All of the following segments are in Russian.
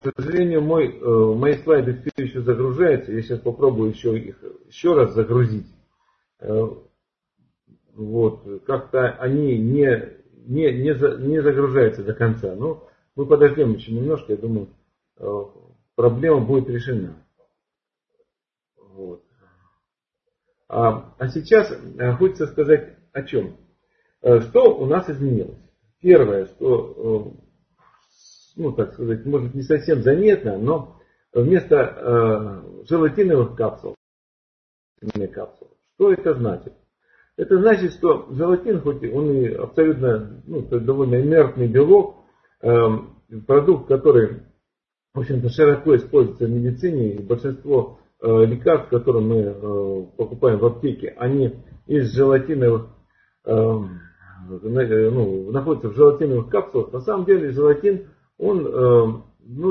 сожалению, мои слайды все еще загружаются. Я сейчас попробую их еще раз загрузить. Вот, как-то они не загружаются до конца. Но мы подождем еще немножко, я думаю, проблема будет решена. Вот. А сейчас хочется сказать о чем. Что у нас изменилось? Первое, что, так сказать, может не совсем заметно, но вместо желатиновых капсул, что это значит? Это значит, что желатин, хоть он и абсолютно, довольно инертный белок, продукт, который, в общем-то, широко используется в медицине, и большинство лекарств, которые мы покупаем в аптеке, они из желатиновых, находятся в желатиновых капсулах. На самом деле желатин, он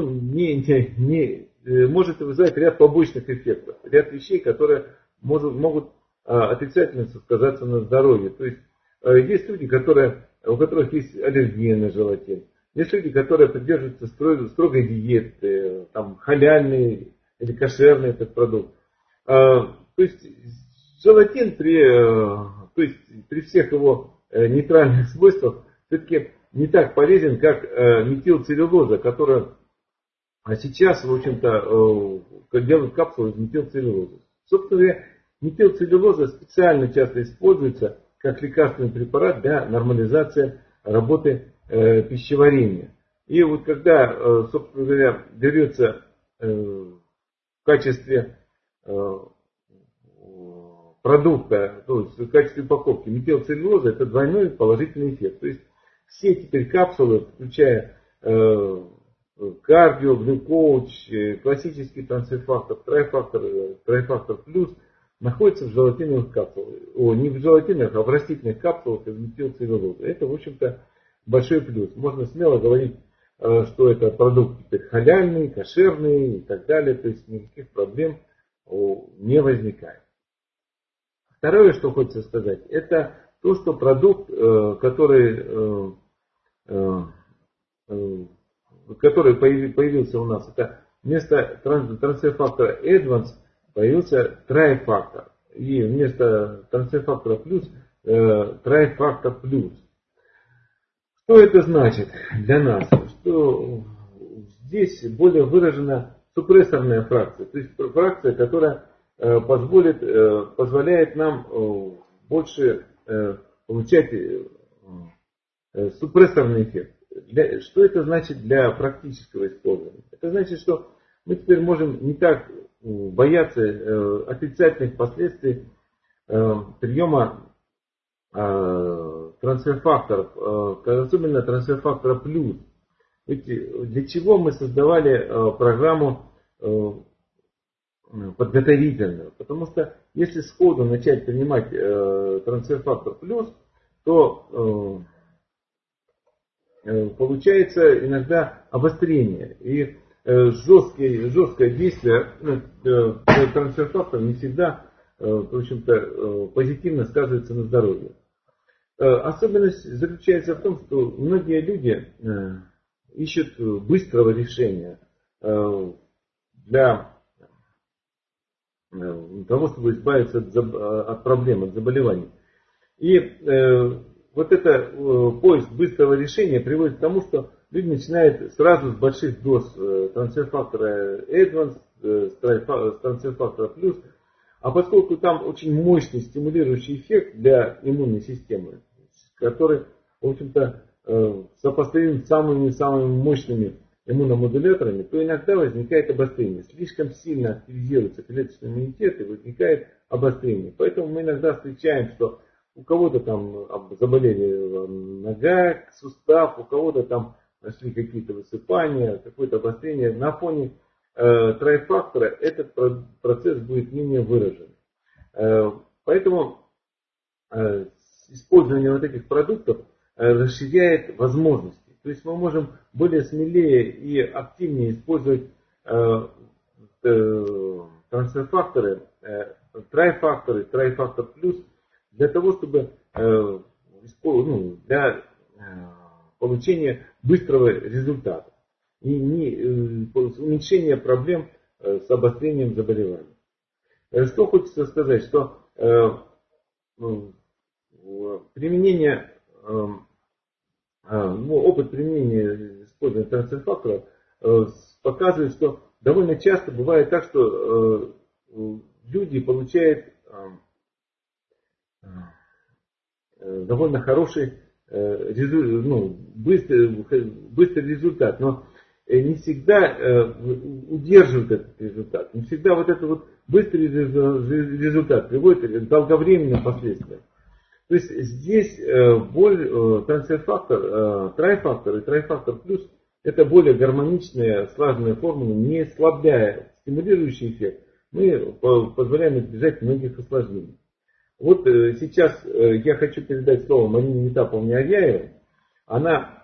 может вызывать ряд побочных эффектов, ряд вещей, которые могут отрицательно сказаться на здоровье. То есть есть люди, у которых есть аллергия на желатин. Есть люди, которые придерживаются строгой диеты, там, халяльный или кошерный этот продукт. То есть желатин при всех его нейтральных свойствах все-таки не так полезен, как метилцеллюлоза, которая сейчас, в общем-то, делают капсулы из метилцеллюлозы. Собственно говоря, метилцеллюлоза специально часто используется как лекарственный препарат для нормализации работы пищеварения. И вот когда, собственно говоря, берется в качестве продукта, то есть в качестве упаковки метилцеллюлоза, это двойной положительный эффект. То есть все теперь капсулы, включая кардио, глюкоуч, классический трансфер-фактор, трайфактор плюс, находятся в желатиновых капсулах. Не в желатиновых, а в растительных капсулах из метилцеллюлозы. Это, в общем-то, большой плюс. Можно смело говорить, что это продукт теперь халяльный, кошерный и так далее. То есть никаких проблем не возникает. Второе, что хочется сказать, это то, что продукт, который появился у нас, это вместо трансфер-фактора Advance появился трайфактор. И вместо трансфер-фактора плюс трайфактор плюс. Что это значит для нас? Что здесь более выражена супрессорная фракция. То есть фракция, которая позволяет нам больше получать супрессорный эффект. Что это значит для практического использования? Это значит, что мы теперь можем не так бояться отрицательных последствий приема трансфер-факторов, особенно трансфер-фактора плюс. Ведь для чего мы создавали программу подготовительную? Потому что если сходу начать принимать трансфер-фактор плюс, то получается иногда обострение. И жесткое действие трансфер-фактора не всегда, в общем-то, позитивно сказывается на здоровье. Особенность заключается в том, что многие люди ищут быстрого решения для того, чтобы избавиться от проблем, от заболеваний. И вот это поиск быстрого решения приводит к тому, что люди начинают сразу с больших доз трансфер-фактора Advance, трансфер-фактора плюс, а поскольку там очень мощный стимулирующий эффект для иммунной системы, который, в общем-то, сопоставим с самыми мощными иммуномодуляторами, то иногда возникает обострение. Слишком сильно активизируется клеточный иммунитет и возникает обострение. Поэтому мы иногда встречаем, что у кого-то там заболели нога, сустав, у кого-то там нашли какие-то высыпания, какое-то обострение. На фоне трайфактора этот процесс будет менее выражен. Поэтому использование вот этих продуктов расширяет возможности. То есть мы можем более смелее и активнее использовать трансфер-факторы, трайфактор плюс, для того, чтобы для получения быстрого результата. и уменьшение проблем с обострением заболеваний. Что хочется сказать, что применение, опыт применения использования трансфер-факторов показывает, что довольно часто бывает так, что люди получают довольно хороший быстрый результат, но не всегда удерживают этот результат. Не всегда вот этот вот быстрый результат приводит к долговременным последствиям. То есть здесь трансфер-фактор, трайфактор и трайфактор плюс это более гармоничные, слаженные формулы, не ослабляя стимулирующий эффект, мы позволяем избежать многих осложнений. Вот сейчас я хочу передать слово Марине Метаповне Арьяевой. Она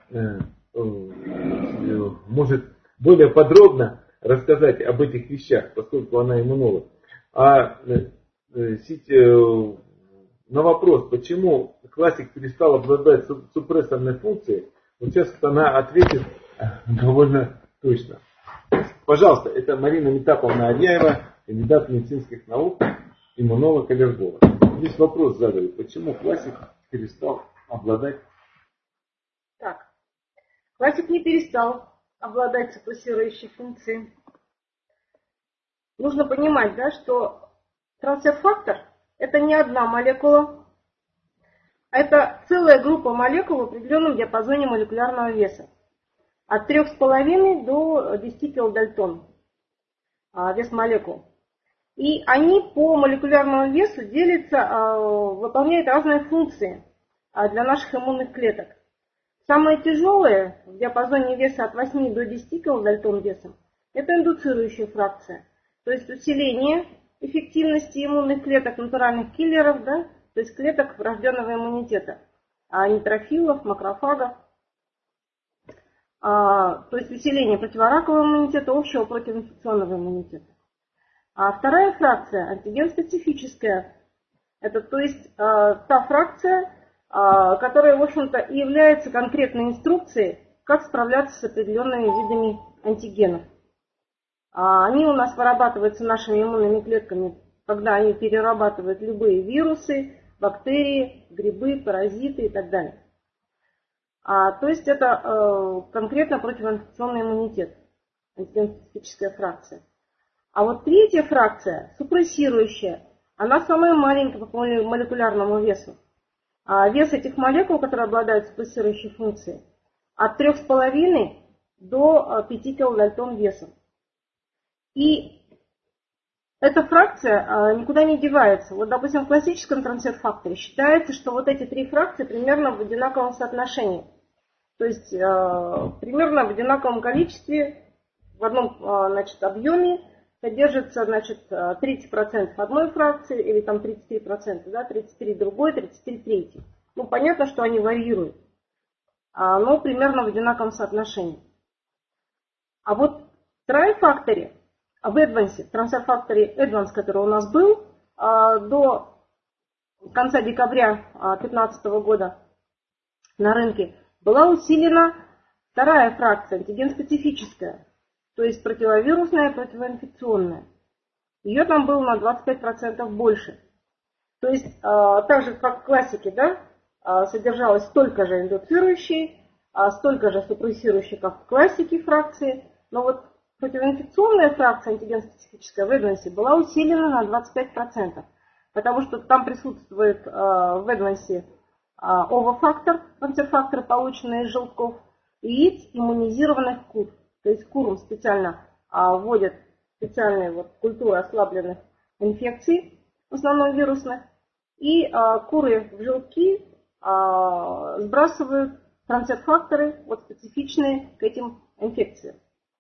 может более подробно рассказать об этих вещах, поскольку она иммунолог. А на вопрос, почему классик перестал обладать супрессорной функцией, вот сейчас она ответит довольно точно. Пожалуйста, это Марина Метаповна Арьяева, кандидат медицинских наук, иммунолог-аллерголог. Здесь вопрос задали, почему классик перестал обладать... Так, классик не перестал обладать супрессирующей функцией. Нужно понимать, да, что трансфер-фактор это не одна молекула, а это целая группа молекул в определенном диапазоне молекулярного веса. От 3,5 до 10 килодальтон вес молекул. И они по молекулярному весу делятся, выполняют разные функции для наших иммунных клеток. Самые тяжелые в диапазоне веса от 8 до 10 килодальтон весом это индуцирующая фракция. То есть усиление эффективности иммунных клеток, натуральных киллеров, да, то есть клеток врожденного иммунитета, нейтрофилов, макрофагов. То есть усиление противоракового иммунитета, общего противоинфекционного иммунитета. А вторая фракция, антиген-специфическая, это то есть та фракция, которая, в общем-то, и является конкретной инструкцией, как справляться с определенными видами антигенов. Они у нас вырабатываются нашими иммунными клетками, когда они перерабатывают любые вирусы, бактерии, грибы, паразиты и так далее. То есть это конкретно противоинфекционный иммунитет, антиген-специфическая фракция. А вот третья фракция, супрессирующая, она самая маленькая по молекулярному весу. Вес этих молекул, которые обладают супрессирующей функцией, от 3,5 до 5 килодальтон весом. И эта фракция никуда не девается. Вот, допустим, в классическом трансфер-факторе считается, что вот эти три фракции примерно в одинаковом соотношении. То есть примерно в одинаковом количестве, в одном объеме содержится 30% одной фракции или там 33%, да, 33 другой, 33 третий. Ну, понятно, что они варьируют, но примерно в одинаковом соотношении. А вот в трайфакторе, в Эдвансе, в трансфер-факторе Эдванс, который у нас был до конца декабря 2015 года на рынке, была усилена вторая фракция, антиген-специфическая, то есть противовирусная, противоинфекционная. Ее там было на 25% больше. То есть так же, как в классике, да, содержалось столько же индуцирующей, столько же супрессирующей, как в классике фракции, но вот противоинфекционная фракция антиген-специфическая в Эдвансе была усилена на 25%, потому что там присутствует в Эдвансе ОВО-фактор, трансфер-факторы, полученные из желтков, и яиц иммунизированных кур. То есть курам специально вводят специальные культуры ослабленных инфекций, в основном вирусных, и куры в желтки сбрасывают трансфер-факторы специфичные к этим инфекциям.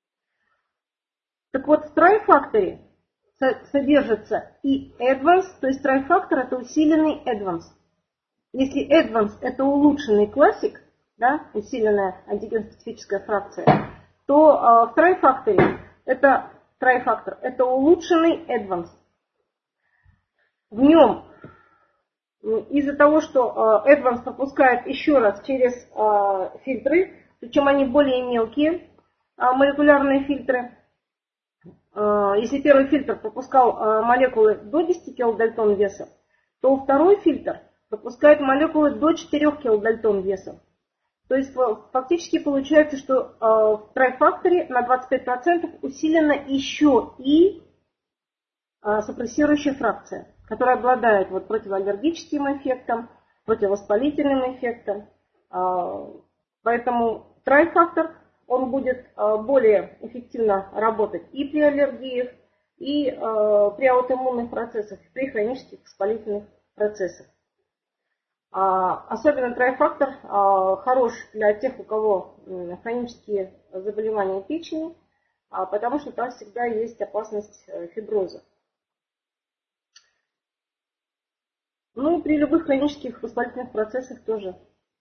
Так вот, в трайфакторе содержится и Эдванс, то есть трайфактор это усиленный Эдванс. Если Эдванс это улучшенный классик, да, усиленная антиген-специфическая фракция, то в трайфакторе это трайфактор это улучшенный Эдванс. В нем из-за того, что Эдванс пропускает еще раз через фильтры, причем они более мелкие, молекулярные фильтры. Если первый фильтр пропускал молекулы до 10 килодальтон веса, то второй фильтр пропускает молекулы до 4 килодальтон веса. То есть фактически получается, что в трайфакторе на 25% усилена еще и супрессирующая фракция, которая обладает противоаллергическим эффектом, противовоспалительным эффектом. Поэтому трайфактор, он будет более эффективно работать и при аллергиях, и при аутоиммунных процессах, и при хронических воспалительных процессах. Особенно трайфактор хорош для тех, у кого хронические заболевания печени, потому что там всегда есть опасность фиброза. Ну и при любых хронических воспалительных процессах тоже.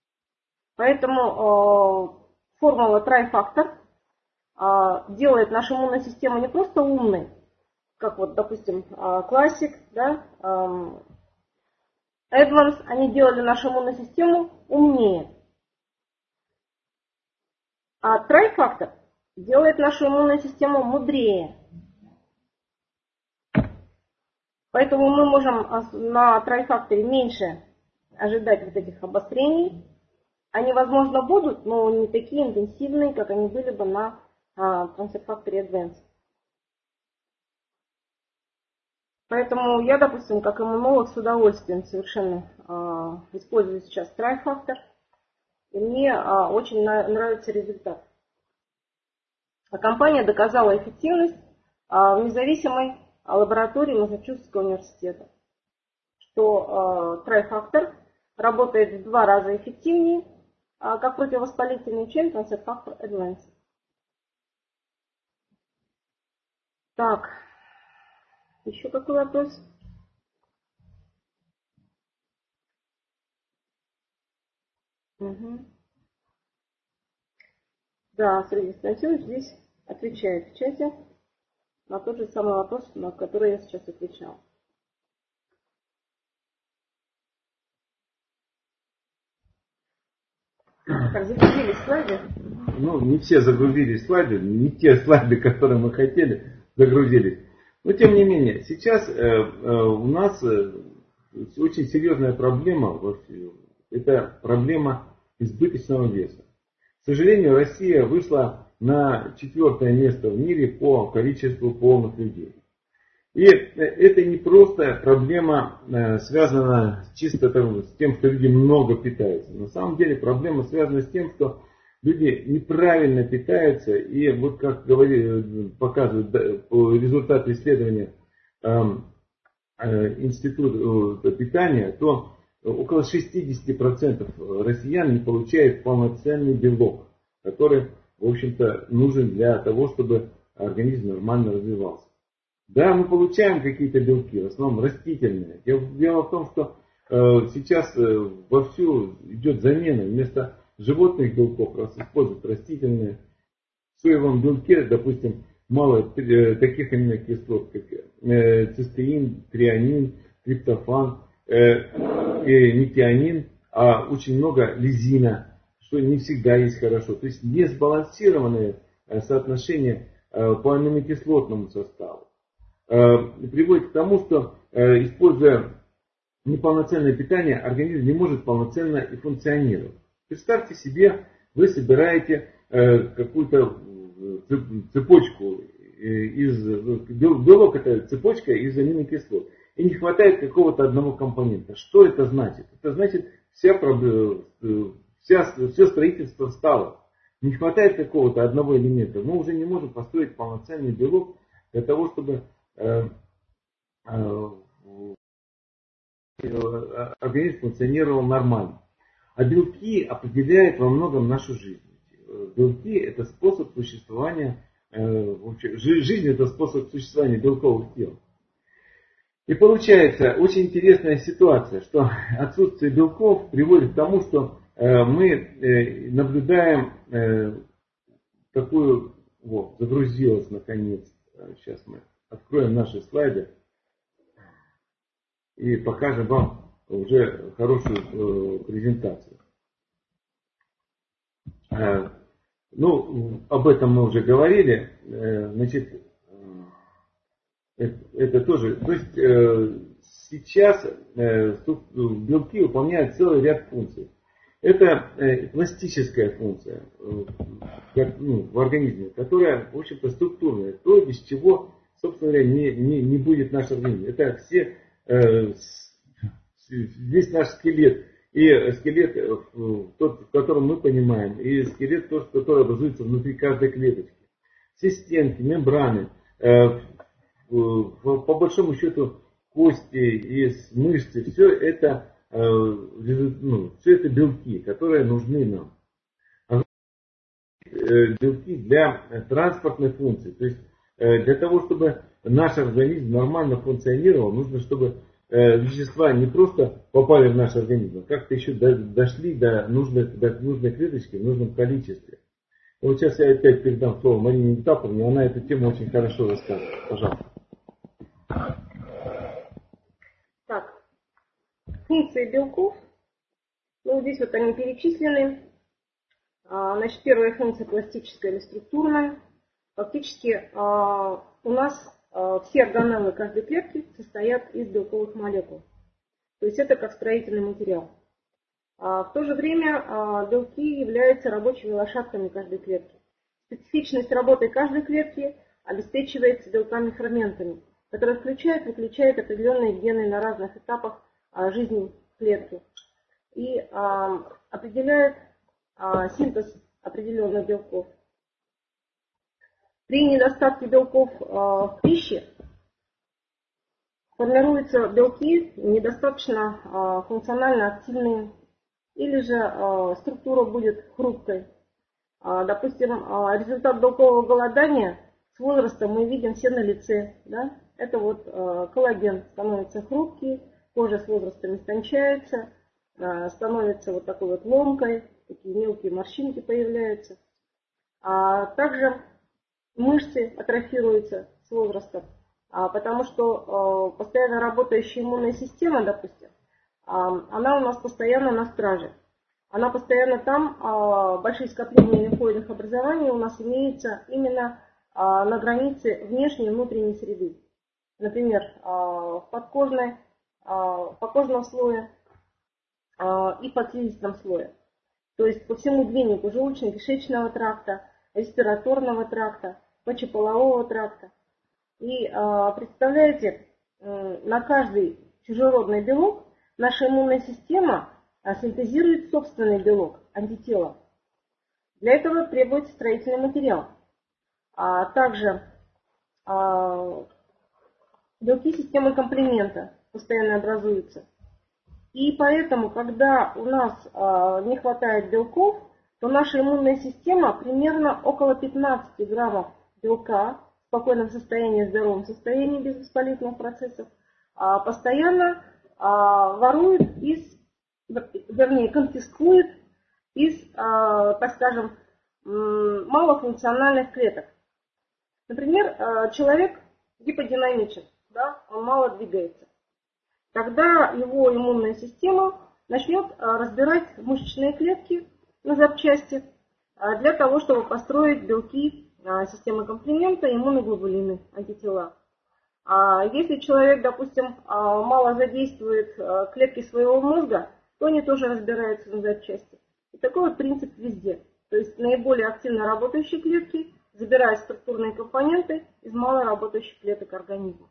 Поэтому формула трайфактор делает нашу иммунную систему не просто умной, как допустим, Classic, да, Advance, они делали нашу иммунную систему умнее. А трайфактор делает нашу иммунную систему мудрее. Поэтому мы можем на трайфакторе меньше ожидать этих обострений. Они, возможно, будут, но не такие интенсивные, как они были бы на трансферфакторе Advance. Поэтому я, допустим, как иммунолог с удовольствием совершенно использую сейчас трайфактор. И мне очень нравится результат. Компания доказала эффективность в независимой лаборатории Массачусетского университета, что трайфактор работает в 2 раза эффективнее, как противовоспалительный, чем трансферфактор Advance. Так. Еще какой вопрос? Угу. Да, Сергей Станиславович здесь отвечает в чате на тот же самый вопрос, на который я сейчас отвечала. Так, загрузились слайды? Ну, не все загрузились слайды, не те слайды, которые мы хотели, загрузились. Но тем не менее, сейчас у нас очень серьезная проблема, это проблема избыточного веса. К сожалению, Россия вышла на 4-е место в мире по количеству полных людей. И это не просто проблема, связана чисто с тем, что люди много питаются. На самом деле проблема связана с тем, что люди неправильно питаются, и вот как показывают результаты исследования Института питания, то около 60% россиян не получают полноценный белок, который, в общем-то, нужен для того, чтобы организм нормально развивался. Да, мы получаем какие-то белки, в основном растительные. Дело в том, что сейчас вовсю идет замена. Вместо животных белков используют растительные. В соевом белке, допустим, мало таких аминокислот, как цистеин, трианин, триптофан, метионин, а очень много лизина, что не всегда есть хорошо. То есть несбалансированное соотношение по аминокислотному составу приводит к тому, что, используя неполноценное питание, организм не может полноценно и функционировать. Представьте себе, вы собираете какую-то цепочку белок это цепочка из аминокислот, и не хватает какого-то одного компонента. Что это значит? Это значит, все строительство встало. Не хватает какого-то одного элемента. Мы уже не можем построить полноценный белок для того, чтобы организм функционировал нормально. А белки определяют во многом нашу жизнь. Белки это способ существования, жизнь это способ существования белковых тел. И получается очень интересная ситуация, что отсутствие белков приводит к тому, что мы наблюдаем такую, загрузилась наконец, сейчас мы откроем наши слайды и покажем вам уже хорошую презентацию. Ну, об этом мы уже говорили. Значит, это тоже. То есть сейчас белки выполняют целый ряд функций. Это пластическая функция в организме, которая, в общем-то, структурная. То, без чего, собственно говоря, не будет наш организм. Это весь наш скелет. И скелет, тот, в котором мы понимаем, и скелет, тот, который образуется внутри каждой клеточки. Все стенки, мембраны, по большому счету кости и мышцы, все это белки, которые нужны нам. Белки для транспортной функции. То есть для того, чтобы наш организм нормально функционировал, нужно, чтобы вещества не просто попали в наш организм, а как-то еще дошли до нужной клеточки в нужном количестве. И вот сейчас я опять передам слово Марине Итаповне, она эту тему очень хорошо расскажет. Пожалуйста. Так, функции белков. Ну, здесь вот они перечислены. Значит, первая функция пластическая или структурная. Фактически у нас все органеллы каждой клетки состоят из белковых молекул. То есть это как строительный материал. В то же время белки являются рабочими лошадками каждой клетки. Специфичность работы каждой клетки обеспечивается белками-ферментами, которые включают и выключают определенные гены на разных этапах жизни клетки и определяют синтез определенных белков. При недостатке белков в пище формируются белки недостаточно функционально активные, или же структура будет хрупкой. Допустим, результат белкового голодания с возрастом мы видим все на лице. Да? Это вот коллаген становится хрупкий, кожа с возрастом истончается, становится вот такой вот ломкой, такие мелкие морщинки появляются. Также мышцы атрофируются с возрастом, потому что постоянно работающая иммунная система, допустим, она у нас постоянно на страже. Она постоянно там, большие скопления лимфоидных образований у нас имеются именно на границе внешней и внутренней среды. Например, в подкожном слое и подслизистом слое. То есть по всему длиннику желудочно-кишечного тракта, респираторного тракта, мочеполового тракта. И представляете, на каждый чужеродный белок наша иммунная система синтезирует собственный белок, антитело. Для этого требуется строительный материал. Также белки системы комплемента постоянно образуются. И поэтому, когда у нас не хватает белков, то наша иммунная система примерно около 15 граммов белка в спокойном состоянии, в здоровом состоянии, без воспалительных процессов, постоянно ворует конфискует из, так скажем, малофункциональных клеток. Например, человек гиподинамичен, да, он мало двигается. Тогда его иммунная система начнет разбирать мышечные клетки на запчасти для того, чтобы построить белки системы комплемента и иммуноглобулины, антитела. Если человек, допустим, мало задействует клетки своего мозга, то они тоже разбираются на запчасти. И такой вот принцип везде. То есть наиболее активно работающие клетки забирают структурные компоненты из малоработающих клеток организма.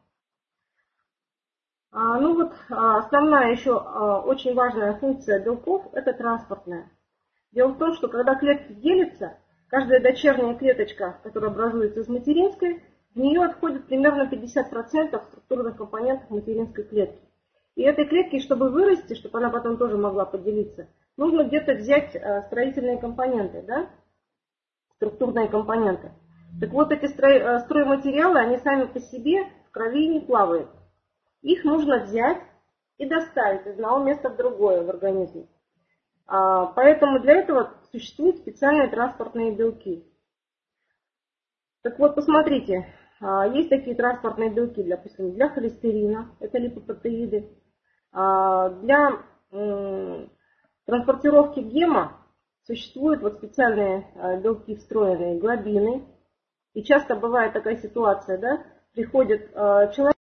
Ну вот, основная еще очень важная функция белков – это транспортная. Дело в том, что когда клетки делятся, каждая дочерняя клеточка, которая образуется из материнской, в нее отходит примерно 50% структурных компонентов материнской клетки. И этой клетке, чтобы вырасти, чтобы она потом тоже могла поделиться, нужно где-то взять строительные компоненты, да? Структурные компоненты. Так вот, эти стройматериалы, они сами по себе в крови не плавают. Их нужно взять и доставить из одного места в другое в организме. Поэтому для этого существуют специальные транспортные белки. Так вот, посмотрите, есть такие транспортные белки, допустим, для холестерина, это липопротеиды, для транспортировки гема существуют вот специальные белки встроенные, глобины. И часто бывает такая ситуация, да, приходит человек,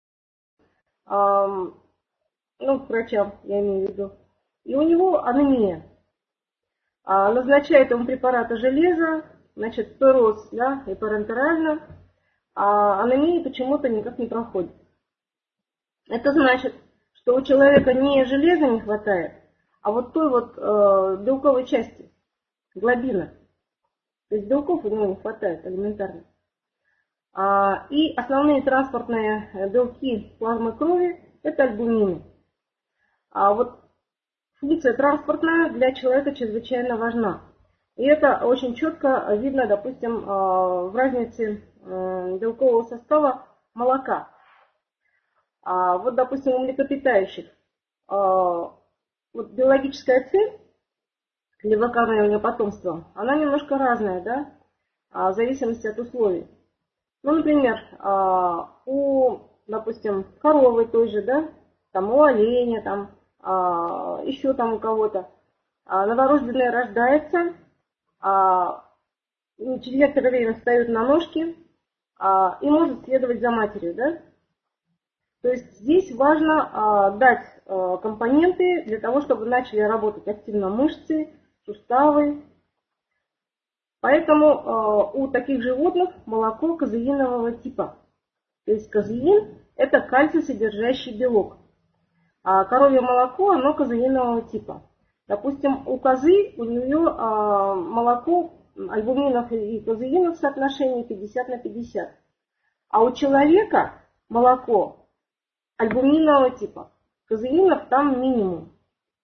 ну, к врачам, я имею в виду, и у него анемия. Назначает ему препараты железа, значит, пероз, да, и парентерально, а анемия почему-то никак не проходит. Это значит, что у человека не железа не хватает, а вот той вот белковой части, глобина. То есть белков у него не хватает элементарно. И основные транспортные белки плазмы крови – это альбумины. А вот функция транспортная для человека чрезвычайно важна. И это очень четко видно, допустим, в разнице белкового состава молока. Вот, допустим, у млекопитающих вот биологическая цель для выкармливания потомства, она немножко разная, да, в зависимости от условий. Ну, например, допустим, коровы той же, да, там у оленя, там, еще там у кого-то. Новорожденный рождается, через некоторое время встает на ножки и может следовать за матерью, да. То есть здесь важно дать компоненты для того, чтобы начали работать активно мышцы, суставы. Поэтому у таких животных молоко казеинового типа. То есть казеин – это кальций-содержащий белок. А коровье молоко, оно казеинового типа. Допустим, у козы, у нее молоко альбуминов и казеинов в соотношении 50/50. А у человека молоко альбуминового типа. Казеинов там минимум.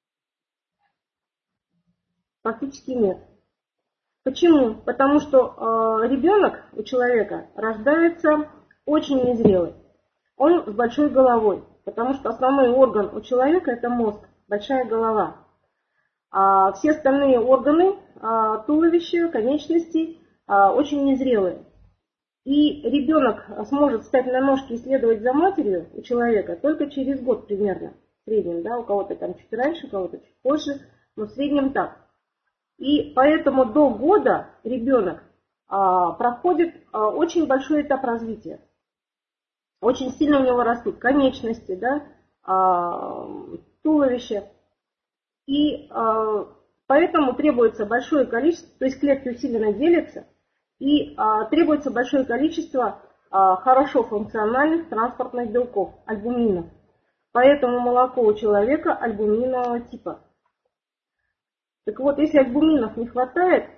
Практически нет. Почему? Потому что ребенок у человека рождается очень незрелый. Он с большой головой. Потому что основной орган у человека это мозг, большая голова. А все остальные органы, туловища, конечности очень незрелые. И ребенок сможет встать на ножки и следовать за матерью у человека только через год примерно. В среднем, да, у кого-то там чуть раньше, у кого-то чуть позже, но в среднем так. И поэтому до года ребенок проходит очень большой этап развития. Очень сильно у него растут конечности, да, туловище. И поэтому требуется большое количество, то есть клетки усиленно делятся, и требуется большое количество хорошо функциональных транспортных белков, альбуминов. Поэтому молоко у человека альбуминового типа. Так вот, если альбуминов не хватает,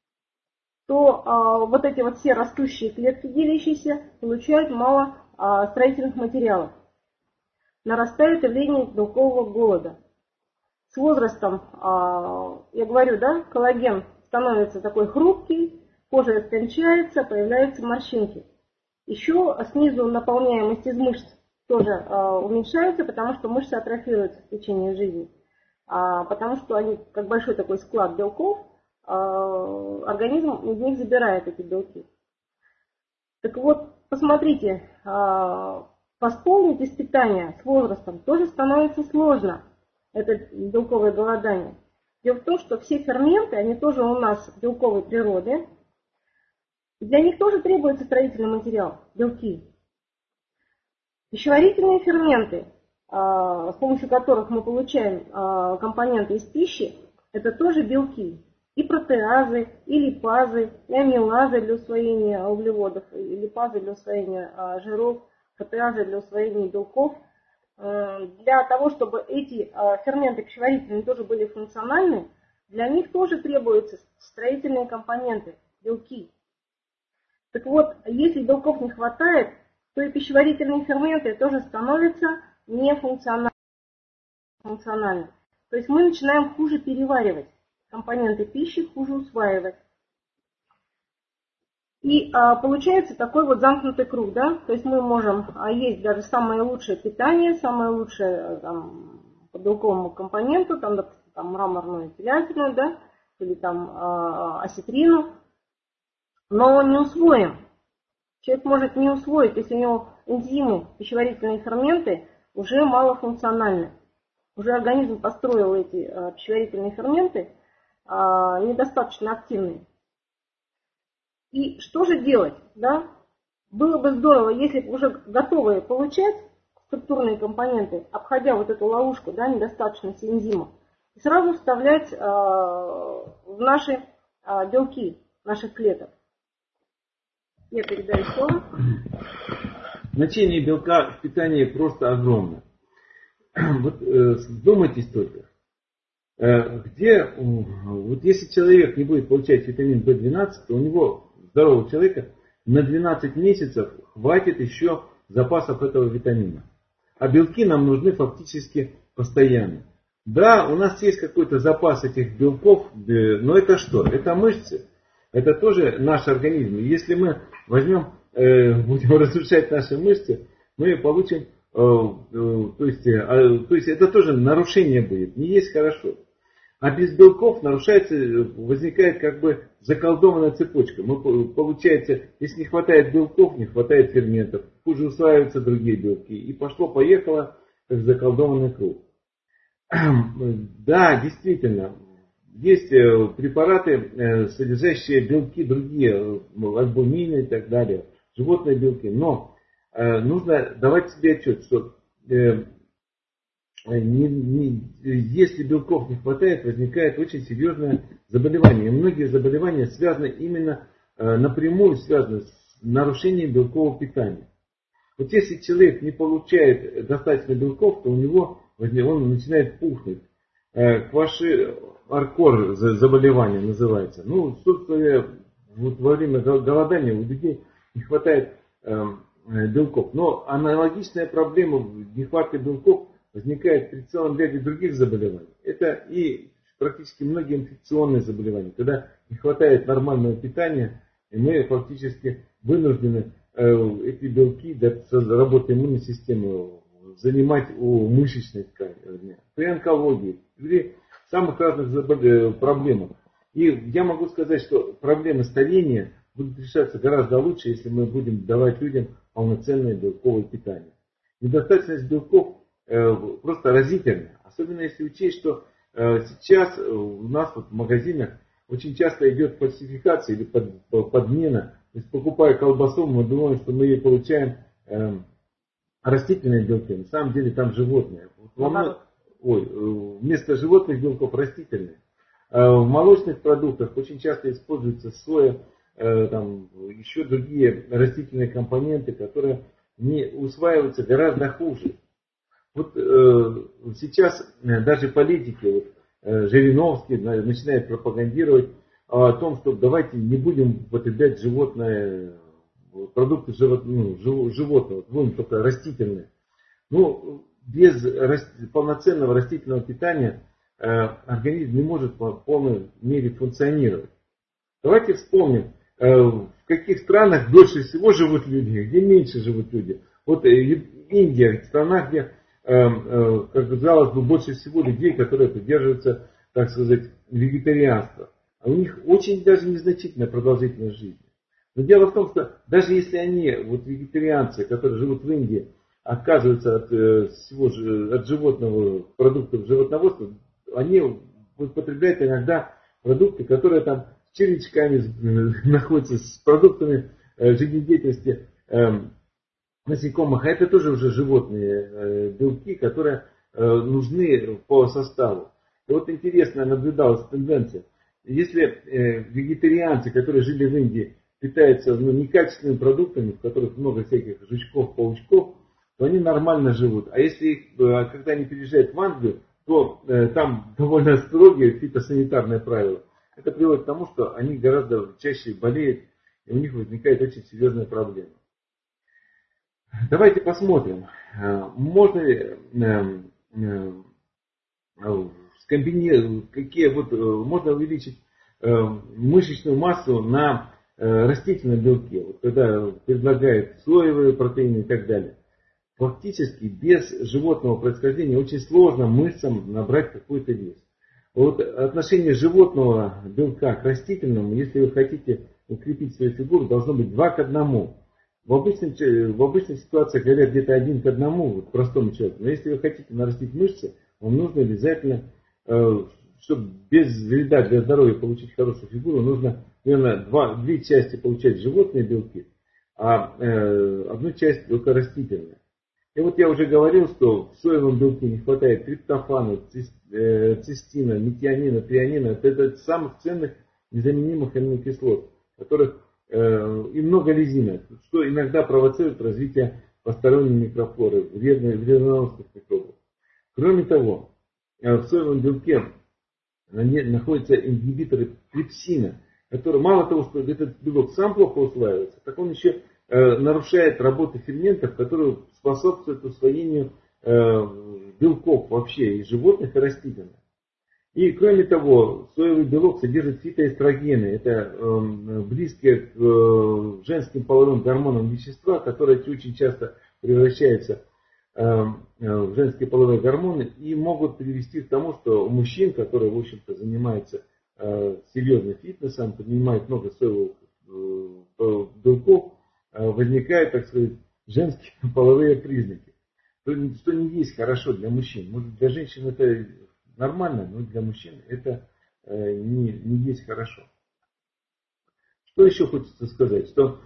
то вот эти вот все растущие клетки делящиеся получают мало строительных материалов. Нарастает явление белкового голода. С возрастом, я говорю, да, коллаген становится такой хрупкий, кожа истончается, появляются морщинки. Еще снизу наполняемость из мышц тоже уменьшается, потому что мышцы атрофируются в течение жизни. Потому что они, как большой такой склад белков, организм из них забирает эти белки. Так вот, посмотрите, восполнить из питания с возрастом тоже становится сложно. Это белковое голодание. Дело в том, что все ферменты, они тоже у нас белковой природы. Для них тоже требуется строительный материал, белки. Пищеварительные ферменты, с помощью которых мы получаем компоненты из пищи, это тоже белки. И протеазы, и липазы, и амилазы для усвоения углеводов, и липазы для усвоения жиров, протеазы для усвоения белков. Для того, чтобы эти ферменты пищеварительные тоже были функциональны, для них тоже требуются строительные компоненты, белки. Так вот, если белков не хватает, то и пищеварительные ферменты тоже становятся нефункциональными. То есть мы начинаем хуже переваривать компоненты пищи, хуже усваивать. И получается такой вот замкнутый круг, да, то есть мы можем есть даже самое лучшее питание, самое лучшее там, по белковому компоненту, там, допустим, там, мраморную телятину, да, или там осетрину, но не усвоим. Человек может не усвоить, если у него энзимы, пищеварительные ферменты уже малофункциональны. Уже организм построил эти пищеварительные ферменты, недостаточно активные. И что же делать? Да? Было бы здорово, если бы уже готовые получать структурные компоненты, обходя вот эту ловушку, да, недостаточности энзима, и сразу вставлять в наши белки наших клеток. Я передаю слово. Значение белка в питании просто огромно. Вот вдумайтесь только. Вот если человек не будет получать витамин В12, то у него, здорового человека, на 12 месяцев хватит еще запасов этого витамина. А белки нам нужны фактически постоянно. Да, у нас есть какой-то запас этих белков, но это что? Это мышцы. Это тоже наш организм. Если мы будем разрушать наши мышцы, мы получим, то есть это тоже нарушение будет. Не есть хорошо. А без белков возникает как бы заколдованная цепочка. Получается, если не хватает белков, не хватает ферментов, хуже усваиваются другие белки. И пошло-поехало, как заколдованный круг. Да, действительно, есть препараты, содержащие белки другие, альбумины и так далее, животные белки. Но нужно давать себе отчет, что если белков не хватает, возникает очень серьезное заболевание. И многие заболевания связаны именно напрямую связаны с нарушением белкового питания. Вот если человек не получает достаточно белков, то у него он начинает пухнуть. Кваши-аркор заболевание называется. Ну, собственно, вот во время голодания у людей не хватает белков. Но аналогичная проблема нехватки белков возникает при целом ряде других заболеваний. Это и практически многие инфекционные заболевания. Когда не хватает нормального питания, и мы фактически вынуждены эти белки для работы иммунной системы занимать у мышечной ткани. При онкологии, при самых разных проблемах. И я могу сказать, что проблемы старения будут решаться гораздо лучше, если мы будем давать людям полноценное белковое питание. Недостаточность белков просто разительная. Особенно если учесть, что сейчас у нас вот в магазинах очень часто идет фальсификация или подмена. То есть, покупая колбасу, мы думаем, что мы ее получаем растительные белки. На самом деле там животные. Вместо животных белков растительные. В молочных продуктах очень часто используется соя, еще другие растительные компоненты, которые не усваиваются гораздо хуже. Вот сейчас даже политики, Жириновский начинает пропагандировать о том, что давайте не будем употреблять продукты животного, будем только растительные. Ну, без полноценного растительного питания организм не может в полной мере функционировать. Давайте вспомним, в каких странах дольше всего живут люди, где меньше живут люди. Вот Индия, страна, где, как казалось бы, больше всего людей, которые придерживаются, так сказать, вегетарианства. А у них очень даже незначительная продолжительность жизни. Но дело в том, что даже если они, вегетарианцы, которые живут в Индии, отказываются от животного, продуктов животноводства, они употребляют иногда продукты, которые там с червячками находятся, с продуктами жизнедеятельности насекомых. А это тоже уже животные белки, которые нужны по составу. И вот интересно наблюдалась тенденция. Если вегетарианцы, которые жили в Индии, питаются некачественными продуктами, в которых много всяких жучков, паучков, то они нормально живут. А когда они переезжают в Англию, то там довольно строгие фитосанитарные правила. Это приводит к тому, что они гораздо чаще болеют, и у них возникает очень серьезная проблема. Давайте посмотрим, можно ли можно увеличить мышечную массу на растительном белке, когда предлагают соевые протеины и так далее. Фактически без животного происхождения очень сложно мышцам набрать какой-то вес. Вот отношение животного белка к растительному, если вы хотите укрепить свою фигуру, должно быть 2 к 1. В обычных ситуациях говорят где-то 1 к 1, простому человеку. Но если вы хотите нарастить мышцы, вам нужно обязательно чтобы без вреда для здоровья получить хорошую фигуру, нужно, наверное, две части получать животные белки, а одну часть белка растительная. И вот я уже говорил, что в соевом белке не хватает триптофана, цистина, метионина, трионина. Это самых ценных незаменимых аминокислот, которых и много лизина, что иногда провоцирует развитие посторонней микрофлоры, вредоносных микробов. Кроме того, в соевом белке находятся ингибиторы трипсина, которые мало того, что этот белок сам плохо усваивается, так он еще нарушает работу ферментов, которые способствуют усвоению белков вообще и животных, и растительных. И кроме того, соевый белок содержит фитоэстрогены. Это близкие к женским половым гормонам вещества, которые очень часто превращаются в женские половые гормоны и могут привести к тому, что у мужчин, которые, в общем-то, занимаются серьезным фитнесом, принимают много соевых белков, возникают, так сказать, женские половые признаки. Что не есть хорошо для мужчин. Может, для женщин это нормально, но для мужчин это не есть хорошо. Что еще хочется сказать? Что,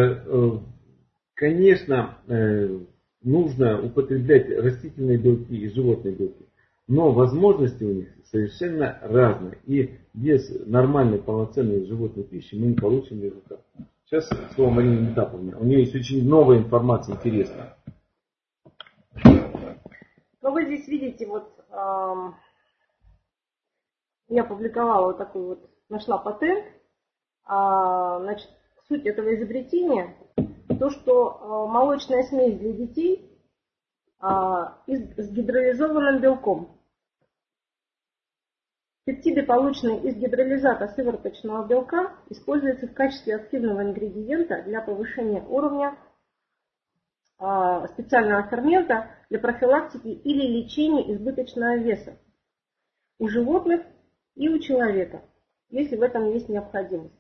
конечно, нужно употреблять растительные белки и животные белки, но возможности у них совершенно разные. И без нормальной полноценной животной пищи мы не получим результат. Сейчас слово Марине Метаповне. У нее есть очень новая информация интересная. Ну, вы здесь видите, вот я публиковала вот такой вот, нашла патент. Значит, суть этого изобретения, то, что молочная смесь для детей с гидролизованным белком. Пептиды, полученные из гидролизата сывороточного белка, используются в качестве активного ингредиента для повышения уровня специального фермента для профилактики или лечения избыточного веса у животных и у человека, если в этом есть необходимость.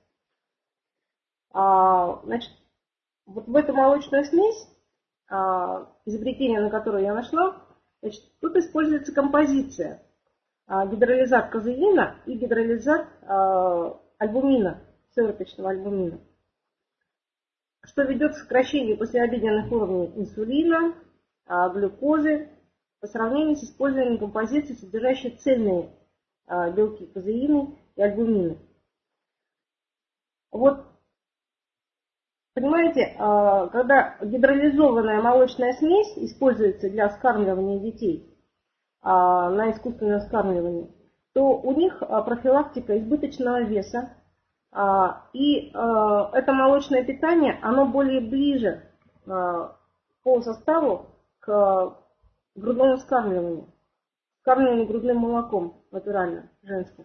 Значит, вот в эту молочную смесь, изобретение, на которое я нашла, значит, тут используется композиция. Гидролизат казеина и гидролизат альбумина, сывороточного альбумина, что ведет к сокращению послеобеденных уровней инсулина, глюкозы по сравнению с использованием композиции, содержащей цельные белки казеины и альбумины. Вот, понимаете, когда гидролизованная молочная смесь используется для вскармливания детей, на искусственное вскармливание, то у них профилактика избыточного веса, и это молочное питание, оно более ближе по составу к грудному вскармливанию грудным молоком, натурально, женским.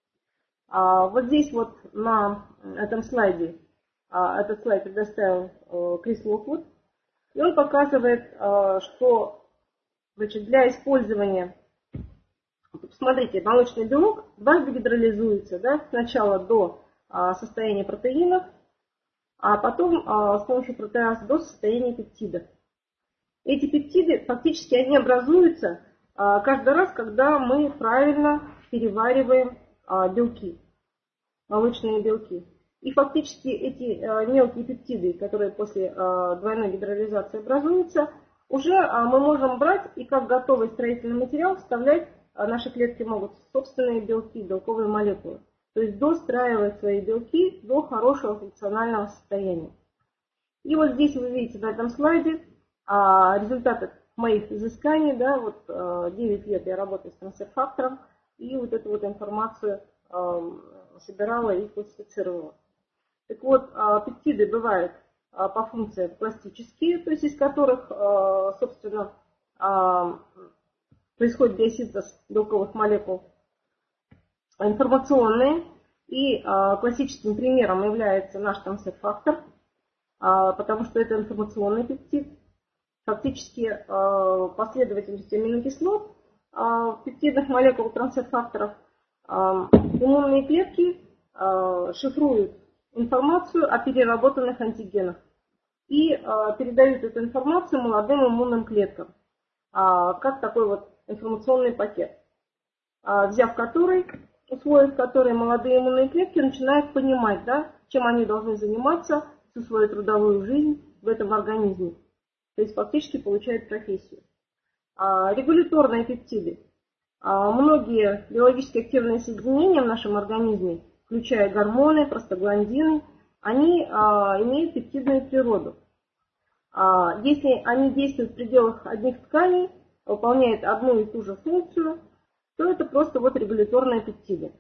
Вот здесь вот на этом слайде, этот слайд предоставил Крис Локвуд, и он показывает, что, значит, для использования, посмотрите, молочный белок дважды гидролизуется, да, сначала до состояния протеинов, а потом с помощью протеаза до состояния пептидов. Эти пептиды, фактически, они образуются каждый раз, когда мы правильно перевариваем белки, молочные белки. И фактически эти мелкие пептиды, которые после двойной гидролизации образуются, уже мы можем брать и как готовый строительный материал вставлять, наши клетки могут собственные белки, белковые молекулы. То есть достраивать свои белки до хорошего функционального состояния. И вот здесь вы видите на этом слайде результаты моих изысканий. Да, вот 9 лет я работаю с трансфер-фактором, и вот эту вот информацию собирала и классифицировала. Так вот, пептиды бывают по функциям пластические, то есть из которых, собственно, происходит биосинтез белковых молекул, информационные, и классическим примером является наш трансфер-фактор, потому что это информационный пептид. Фактически последовательность аминокислот пептидных молекул трансфер-факторов иммунные клетки шифруют информацию о переработанных антигенах и передают эту информацию молодым иммунным клеткам, как такой вот информационный пакет. усвоив который, молодые иммунные клетки начинают понимать, да, чем они должны заниматься всю свою трудовую жизнь в этом организме. То есть фактически получают профессию. Регуляторные пептиды. Многие биологически активные соединения в нашем организме, включая гормоны, простагландины, они имеют пептидную природу. Если они действуют в пределах одних тканей, выполняют одну и ту же функцию, то это просто вот регуляторные пептиды.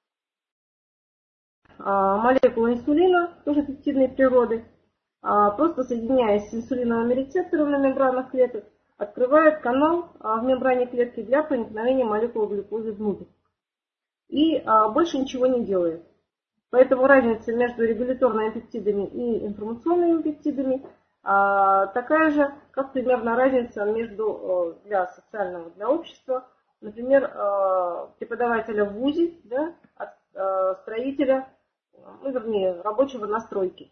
Молекула инсулина, тоже пептидной природы, просто соединяясь с инсулиновыми рецепторами на мембранах клеток, открывает канал в мембране клетки для проникновения молекулы глюкозы внутрь. И больше ничего не делает. Поэтому разница между регуляторными пептидами и информационными пептидами такая же, как примерно разница между для социального, для общества, например, преподавателя в ВУЗе, да, от строителя, рабочего на стройке.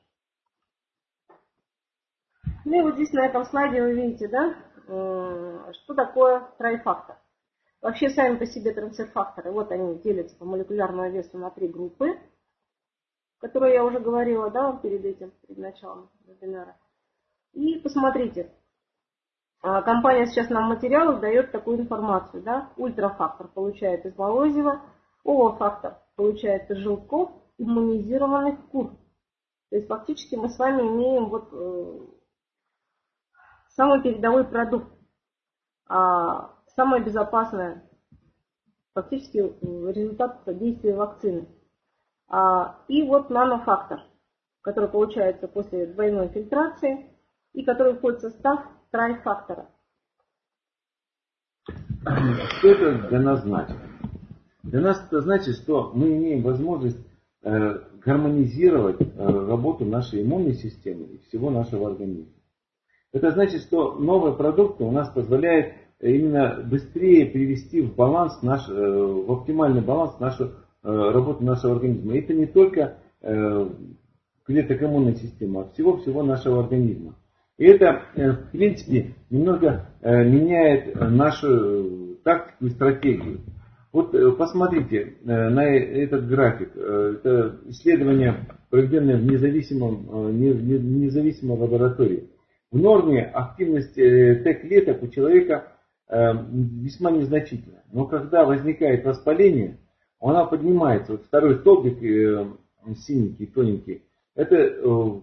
Ну и вот здесь на этом слайде вы видите, да, что такое трайфактор. Вообще сами по себе трансфер-факторы, вот они делятся по молекулярному весу на 3 группы, которые я уже говорила, да, перед началом вебинара. И посмотрите, компания сейчас нам в материалах дает такую информацию, да, ультрафактор получает из молозива, овофактор получает из желтков иммунизированных кур. То есть фактически мы с вами имеем вот самый передовой продукт, самое безопасное, фактически результат действия вакцины. И вот нанофактор, который получается после двойной фильтрации и который входит в состав трайфактора. Что это для нас значит? Для нас это значит, что мы имеем возможность гармонизировать работу нашей иммунной системы и всего нашего организма. Это значит, что новые продукты у нас позволяют именно быстрее привести в баланс в оптимальный баланс работу нашего организма. И это не только клеток иммунной системы, а всего нашего организма. И это, в принципе, немного меняет нашу тактику и стратегию. Вот посмотрите на этот график. Это исследование, проведенное в независимой лаборатории. В норме активность Т-клеток у человека весьма незначительна. Но когда возникает воспаление, она поднимается. Вот второй столбик, синенький, тоненький, это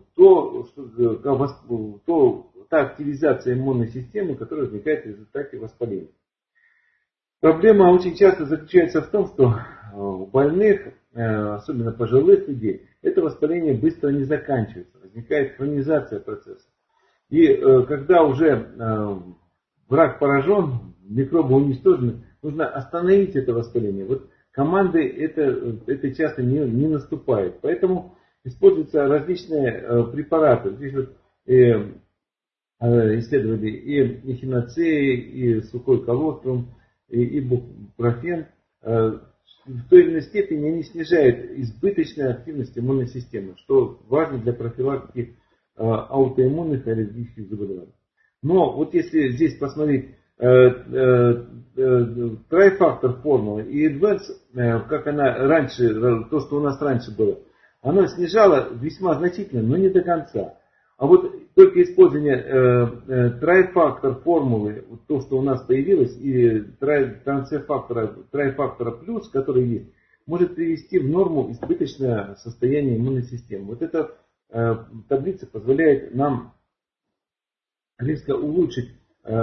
та активизация иммунной системы, которая возникает в результате воспаления. Проблема очень часто заключается в том, что у больных, особенно пожилых людей, это воспаление быстро не заканчивается. Возникает хронизация процесса. И когда уже враг поражен, микробы уничтожены, нужно остановить это воспаление. Вот команды это часто не наступает. Поэтому используются различные препараты. Здесь вот исследовали и эхиноцеи, и сухой колострум, и ибупрофен. В той или иной степени они снижают избыточную активность иммунной системы, что важно для профилактики аутоиммунных и аллергических заболеваний. Но вот если здесь посмотреть трайфактор формулы и Advance, как она раньше, то, что у нас раньше было, оно снижало весьма значительно, но не до конца. А вот только использование трайфактор формулы, вот то, что у нас появилось, и трайфактора плюс, который есть, может привести в норму избыточное состояние иммунной системы. Вот эта таблица позволяет нам резко улучшить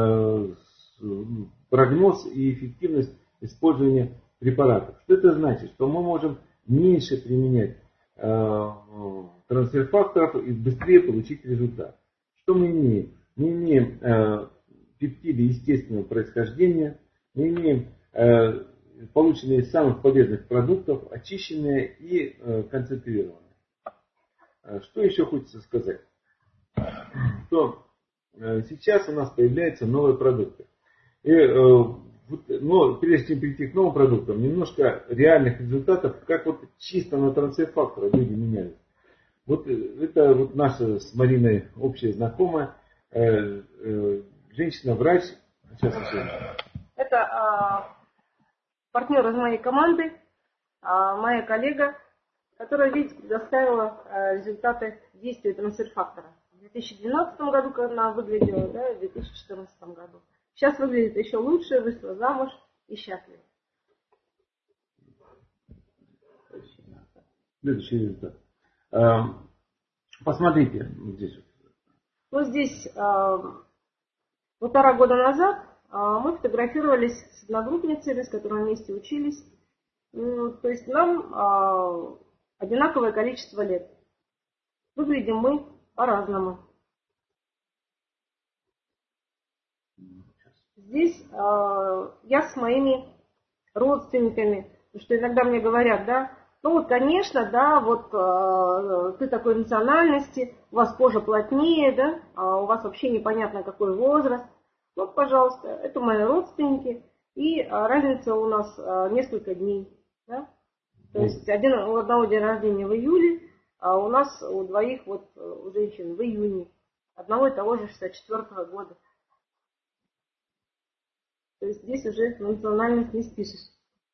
прогноз и эффективность использования препаратов. Что это значит? Что мы можем меньше применять трансфер-факторов и быстрее получить результат. Что мы имеем? Мы имеем пептиды естественного происхождения, мы имеем полученные из самых полезных продуктов, очищенные и концентрированные. Что еще хочется сказать? Что сейчас у нас появляются новые продукты. Но прежде чем перейти к новым продуктам, немножко реальных результатов, как вот чисто на трансфер-факторы люди меняют. Вот это вот наша с Мариной общая знакомая, женщина-врач. Сейчас еще. Это партнер из моей команды, моя коллега, которая, видите, предоставила результаты действия трансфер-фактора. В 2012 году, как она выглядела, да, в 2014 году. Сейчас выглядит еще лучше, вышла замуж и счастлива. Следующий результат. Посмотрите здесь. Вот здесь 1,5 года назад мы фотографировались с одногруппницами, с которыми вместе учились. То есть нам одинаковое количество лет. Выглядим мы по-разному. Здесь я с моими родственниками, потому что иногда мне говорят, да, ну вот, конечно, да, вот ты такой национальности, у вас кожа плотнее, да, у вас вообще непонятно какой возраст. Вот, пожалуйста, это мои родственники, и разница у нас несколько дней. Да? То есть у одного день рождения в июле, а у нас у двоих, вот у женщин, в июне. Одного и того же 64-го года. То есть здесь уже национальность не спишешь.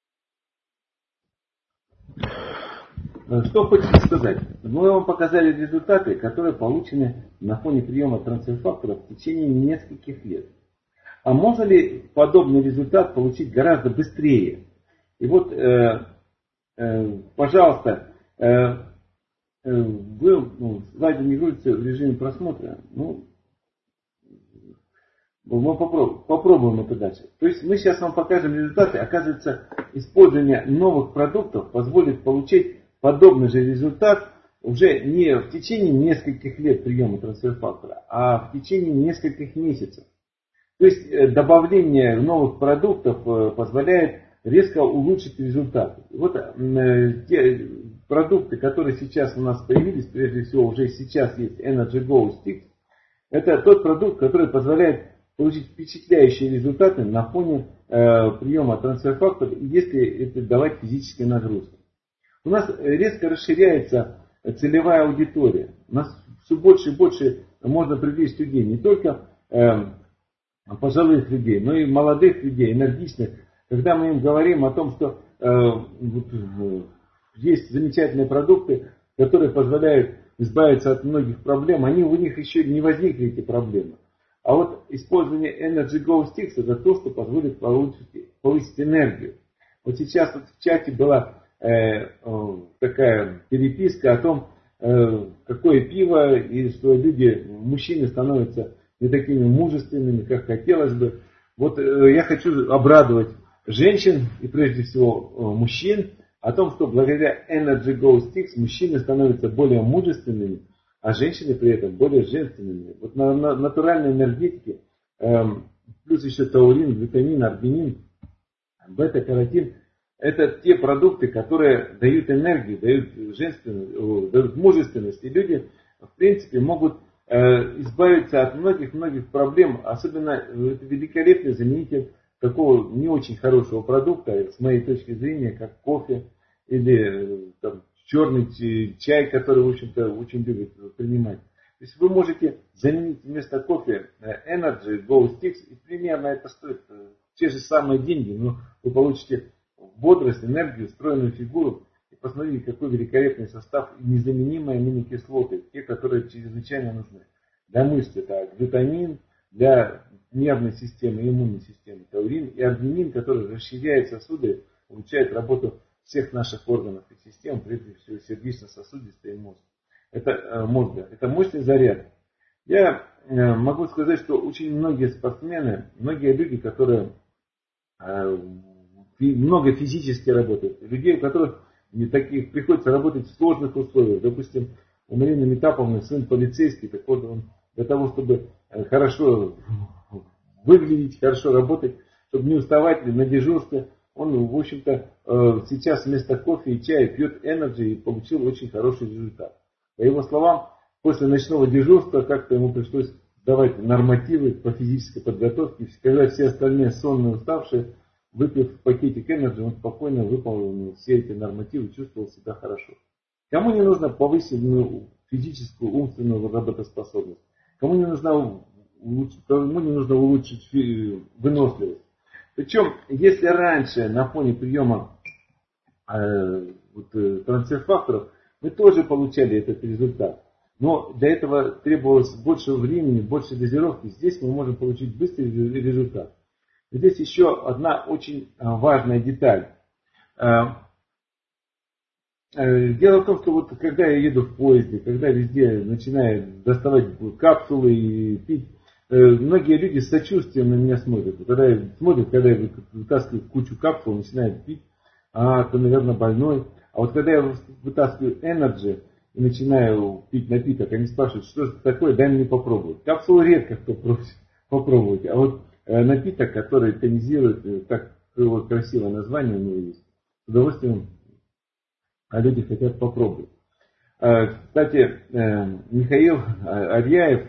Что хочется сказать? Мы вам показали результаты, которые получены на фоне приема трансфер-факторов в течение нескольких лет. А можно ли подобный результат получить гораздо быстрее? И вот, пожалуйста, вы слайды не грузите в режиме просмотра. Ну, мы попробуем это дальше. То есть мы сейчас вам покажем результаты. Оказывается, использование новых продуктов позволит получить подобный же результат уже не в течение нескольких лет приема трансфер-фактора, а в течение нескольких месяцев. То есть добавление новых продуктов позволяет резко улучшить результаты. Вот те продукты, которые сейчас у нас появились, прежде всего уже сейчас есть Energy Go Sticks, это тот продукт, который позволяет получить впечатляющие результаты на фоне приема трансфер-фактора, если это давать физические нагрузки. У нас резко расширяется целевая аудитория. У нас все больше и больше можно привлечь людей, не только пожилых людей, но и молодых людей, энергичных. Когда мы им говорим о том, что есть замечательные продукты, которые позволяют избавиться от многих проблем, у них еще не возникли эти проблемы. А вот использование Energy Go Sticks это то, что позволит повысить энергию. Вот сейчас вот в чате была такая переписка о том, какое пиво, и что мужчины становятся не такими мужественными, как хотелось бы. Вот я хочу обрадовать женщин и прежде всего мужчин о том, что благодаря Energy Go Sticks мужчины становятся более мужественными, а женщины при этом более женственными. Вот на натуральной энергетике, плюс еще таурин, витамин, аргинин, бета-каротин, это те продукты, которые дают энергию, дают женственность, дают мужественность. И люди, в принципе, могут избавиться от многих-многих проблем. Особенно это великолепный заменитель такого не очень хорошего продукта, с моей точки зрения, как кофе или черный чай, который, в общем-то, очень любят принимать. То есть вы можете заменить вместо кофе Energy Go Sticks, и примерно это стоит те же самые деньги, но вы получите бодрость, энергию, стройную фигуру. И посмотрите, какой великолепный состав и незаменимые аминокислоты, те, которые чрезвычайно нужны. Для мышц это глютамин, для нервной системы, иммунной системы таурин и аргинин, который расширяет сосуды, улучшает работу всех наших органов и систем, прежде всего сердечно-сосудистый мозг. Это мозга. Это мощный заряд. Я могу сказать, что очень многие спортсмены, многие люди, которые много физически работают, людей, у которых таких приходится работать в сложных условиях. Допустим, у Марины Метаповны сын полицейский, так вот он для того, чтобы хорошо выглядеть, хорошо работать, чтобы не уставать на дежурстве, он, в общем-то, сейчас вместо кофе и чая пьет Energy и получил очень хороший результат. По его словам, после ночного дежурства как-то ему пришлось давать нормативы по физической подготовке. Когда все остальные сонные, уставшие, выпив пакетик Energy, он спокойно выполнил все эти нормативы, чувствовал себя хорошо. Кому не нужно повысенную физическую, умственную работоспособность? Кому не нужно улучшить выносливость? Причем, если раньше на фоне приема трансфер-факторов мы тоже получали этот результат, но для этого требовалось больше времени, больше дозировки, здесь мы можем получить быстрый результат. Здесь еще одна очень важная деталь. Дело в том, что вот когда я еду в поезде, когда везде начинаю доставать капсулы и пить, многие люди с сочувствием на меня смотрят. Когда я вытаскиваю кучу капсул, начинаю пить, ты, наверное, больной. А вот когда я вытаскиваю Energy и начинаю пить напиток, они спрашивают, что это такое, дай мне попробовать. Капсулу редко кто просит попробовать, а вот напиток, который тонизирует, так вот красивое название у него есть, с удовольствием люди хотят попробовать. Кстати, Михаил Арьяев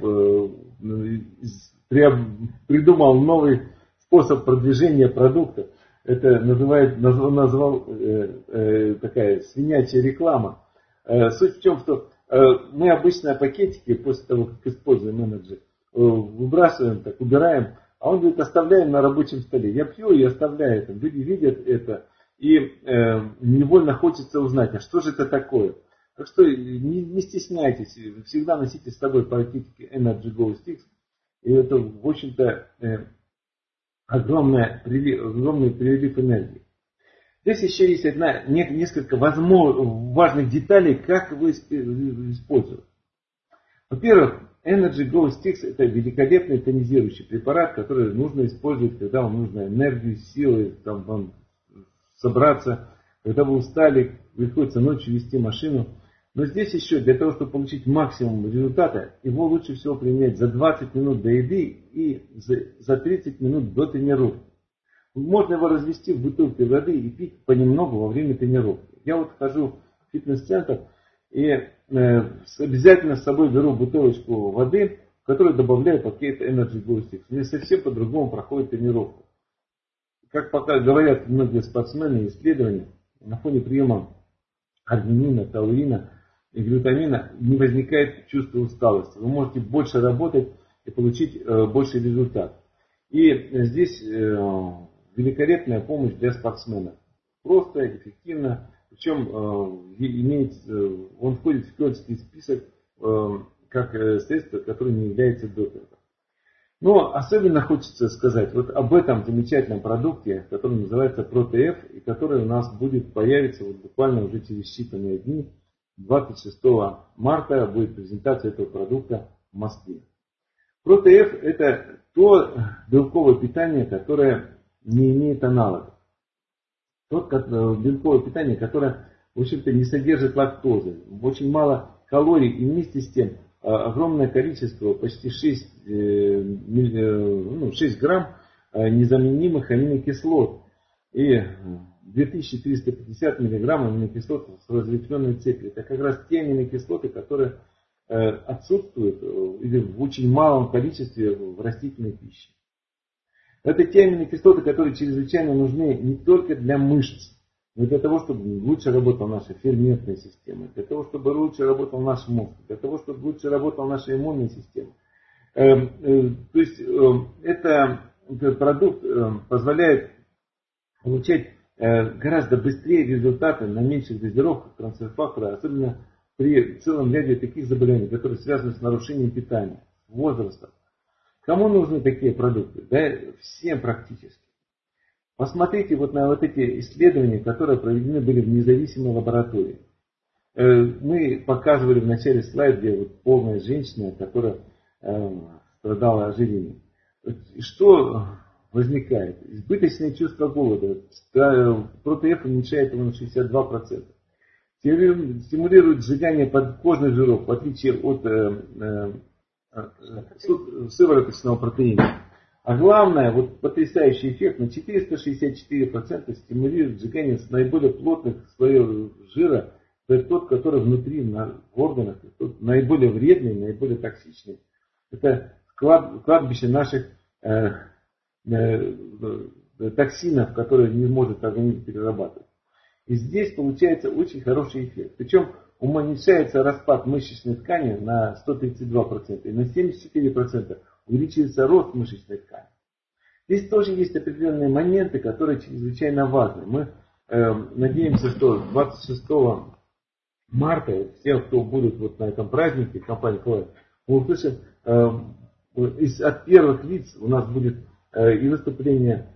придумал новый способ продвижения продукта. Это назвал такая свинячья реклама. Суть в том, что мы обычно пакетики после того, как используем Energy, выбрасываем, так убираем, а он говорит, оставляем на рабочем столе. Я пью и оставляю это. Люди видят это и невольно хочется узнать, а что же это такое. Так что не стесняйтесь, всегда носите с собой пакетики Energy Go Sticks. И это, в общем-то, огромный прилив энергии. Здесь еще есть несколько важных деталей, как его использовать. Во-первых, Energy Go Sticks это великолепный тонизирующий препарат, который нужно использовать, когда вам нужна энергию, силы, вам собраться, когда вы устали, приходится ночью вести машину. Но здесь еще для того, чтобы получить максимум результата, его лучше всего применять за 20 минут до еды и за 30 минут до тренировки. Можно его развести в бутылке воды и пить понемногу во время тренировки. Я вот хожу в фитнес-центр и обязательно с собой беру бутылочку воды, в которую добавляю пакет Energy Go Sticks. Мне совсем по-другому проходит тренировка. Как пока говорят многие спортсмены и исследования, на фоне приема аргинина, таурина и глютамина не возникает чувство усталости. Вы можете больше работать и получить больший результат. И здесь великолепная помощь для спортсменов. Просто, эффективно. Причем он входит в Кёльнский список как средство, которое не является допингом. Но особенно хочется сказать вот об этом замечательном продукте, который называется ProTF, и который у нас будет появиться вот буквально уже через считанные дни. 26 марта будет презентация этого продукта в Москве. ProTF это то белковое питание, которое не имеет аналогов. То белковое питание, которое, в общем-то, не содержит лактозы. Очень мало калорий и вместе с тем огромное количество, почти 6 грамм незаменимых аминокислот и 2350 миллиграмм аминокислот с разветвленной цепью. Это как раз те аминокислоты, которые отсутствуют или в очень малом количестве в растительной пище. Это те аминокислоты, которые чрезвычайно нужны не только для мышц, но и для того, чтобы лучше работала наша ферментная система, для того, чтобы лучше работал наш мозг, для того, чтобы лучше работала наша иммунная система. То есть этот продукт позволяет получать гораздо быстрее результаты на меньших дозировках трансфер-фактора, особенно при целом ряде таких заболеваний, которые связаны с нарушением питания, возрастом. Кому нужны такие продукты? Да, всем практически. Посмотрите вот на вот эти исследования, которые проведены были в независимой лаборатории. Мы показывали в начале слайда, где вот полная женщина, которая страдала ожирением. Что возникает? Избыточное чувство голода. ProTF уменьшает его на 62%. Стимулирует сжигание подкожных жиров, в отличие от сывороточного протеина. А главное, вот потрясающий эффект, на 464% стимулирует сжигание наиболее плотных слоев жира, то есть тот, который внутри, в органах, тот наиболее вредный, наиболее токсичный. Это кладбище наших токсинов, которые не может организм перерабатывать. И здесь получается очень хороший эффект. Причем уменьшается распад мышечной ткани на 132% и на 74% увеличивается рост мышечной ткани. Здесь тоже есть определенные моменты, которые чрезвычайно важны. Мы надеемся, что 26 марта все, кто будут вот на этом празднике компании Хлоя, мы услышим от первых лиц у нас будет и выступление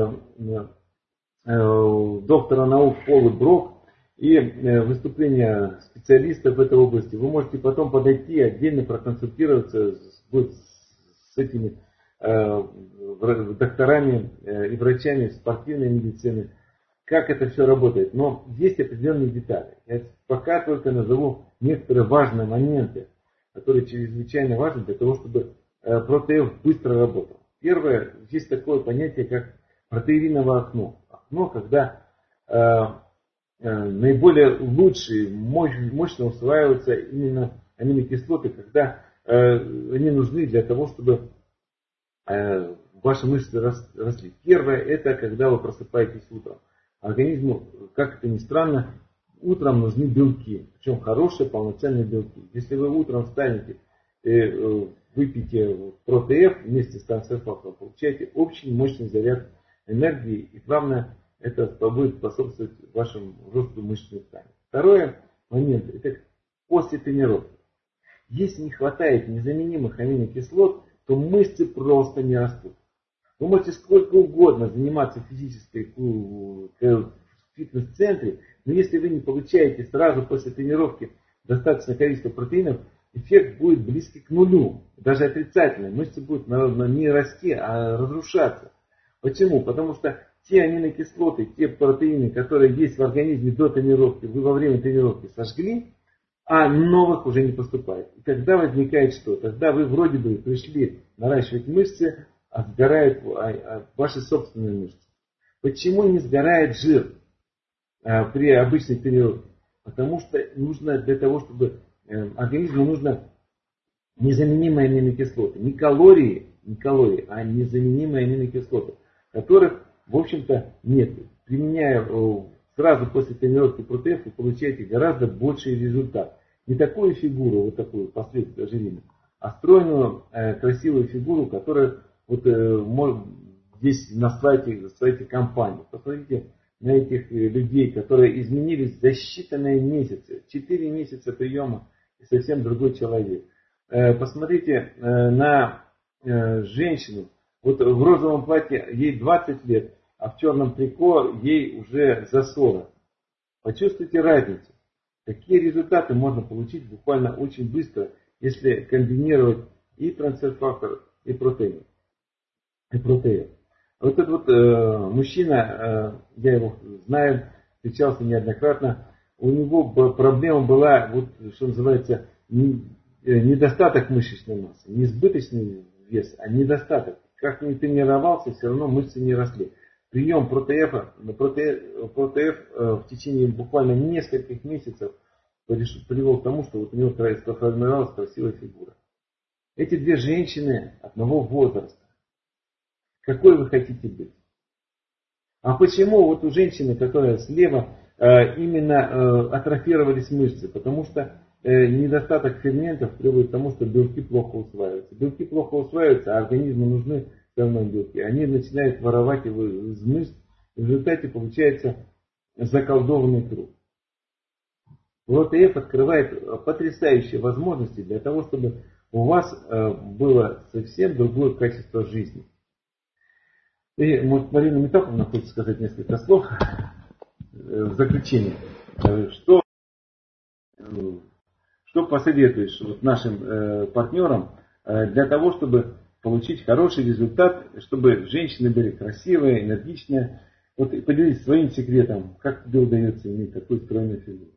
доктора наук Полы Брок, и выступление специалистов в этой области. Вы можете потом подойти отдельно проконсультироваться с этими докторами и врачами спортивной медицины, как это все работает. Но есть определенные детали. Я пока только назову некоторые важные моменты, которые чрезвычайно важны для того, чтобы ПроТФ быстро работал. Первое, есть такое понятие, как протеиновое окно. Окно, когда наиболее лучшие, мощно усваиваются именно аминокислоты, когда они нужны для того, чтобы ваши мышцы росли. Первое, это когда вы просыпаетесь утром. Организму, как это ни странно, утром нужны белки, причем хорошие полноценные белки. Если вы утром встанете и выпьете ПроТФ вместе с трансферфактором, получаете очень мощный заряд энергии, и главное, это будет способствовать вашему росту мышечной ткани. Второй момент, это после тренировки. Если не хватает незаменимых аминокислот, то мышцы просто не растут. Вы можете сколько угодно заниматься физической в фитнес-центре, но если вы не получаете сразу после тренировки достаточное количество протеинов, эффект будет близкий к нулю, даже отрицательный. Мышцы будут не расти, а разрушаться. Почему? Потому что те аминокислоты, те протеины, которые есть в организме до тренировки, вы во время тренировки сожгли, а новых уже не поступает. И тогда возникает что? Тогда вы вроде бы пришли наращивать мышцы, а сгорают ваши собственные мышцы. Почему не сгорает жир при обычной тренировке? Потому что нужно для того, чтобы организму нужно незаменимые аминокислоты. Не калории, а незаменимые аминокислоты, которых, в общем-то, нет. Применяя сразу после тренировки ПроТФ, вы получаете гораздо больший результат. Не такую фигуру, вот такую последствия ожирения, а стройную, красивую фигуру, которая вот здесь на сайте компании. Посмотрите на этих людей, которые изменились за считанные месяцы. 4 месяца приема и совсем другой человек. Посмотрите на женщину. Вот в розовом платье ей 20 лет, а в черном трико ей уже за 40. Почувствуйте разницу. Какие результаты можно получить буквально очень быстро, если комбинировать и трансфер-фактор, и протеин. И ПроТФ. Вот этот вот мужчина, я его знаю, встречался неоднократно, у него проблема была, вот, что называется, недостаток мышечной массы. Не избыточный вес, а недостаток. Как ни тренировался, все равно мышцы не росли. Прием ПроТФ в течение буквально нескольких месяцев привел к тому, что вот у него сформировалась красивая фигура. Эти две женщины одного возраста. Какой вы хотите быть? А почему вот у женщины, которая слева, именно атрофировались мышцы? Потому что недостаток ферментов приводит к тому, что белки плохо усваиваются. Белки плохо усваиваются, а организму нужны все равно белки. Они начинают воровать его из мышц. В результате получается заколдованный круг. ПроТФ открывает потрясающие возможности для того, чтобы у вас было совсем другое качество жизни. И Марина Метаповна хочет сказать несколько слов в заключение. Что посоветуешь вот нашим партнерам для того, чтобы получить хороший результат, чтобы женщины были красивые, энергичные? Вот поделитесь своим секретом, как тебе удается иметь такую стройную фигуру.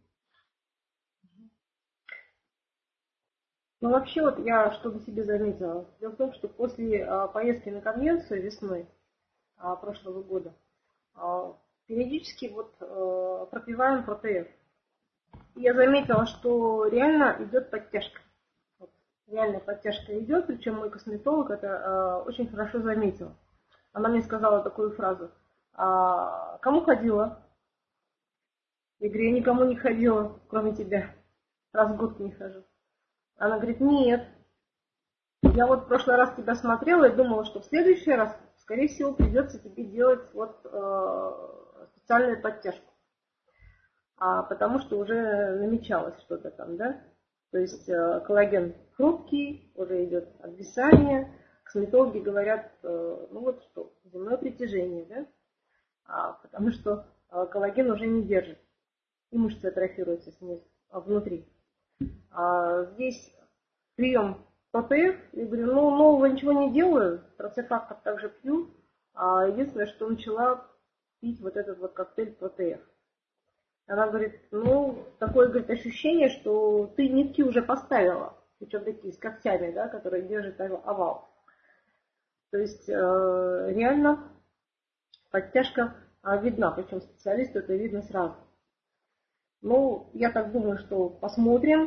Ну вообще вот я что для себя заметила. Дело в том, что после поездки на конвенцию весной прошлого года периодически вот пропиваем ПроТФ. И я заметила, что реально идет подтяжка. Вот, реально подтяжка идет, причем мой косметолог это очень хорошо заметила. Она мне сказала такую фразу: кому ходила? Я говорю: я никому не ходила, кроме тебя. Раз в год не хожу. Она говорит: нет. Я вот в прошлый раз тебя смотрела и думала, что в следующий раз скорее всего, придется тебе делать вот специальную подтяжку. Потому что уже намечалось что-то там, да? То есть коллаген хрупкий, уже идет обвисание. Косметологи говорят, ну вот что, земное притяжение, да? Потому что коллаген уже не держит. И мышцы атрофируются снизу, внутри. Здесь прием ПТФ, я говорю, ну нового ничего не делаю, транцефактор также пью. Единственное, что начала пить вот этот вот коктейль ПТФ. Она говорит, ну, такое, говорит, ощущение, что ты нитки уже поставила, причем такие с когтями, да, которые держат овал. То есть реально подтяжка видна, причем специалисту это видно сразу. Ну, я так думаю, что посмотрим.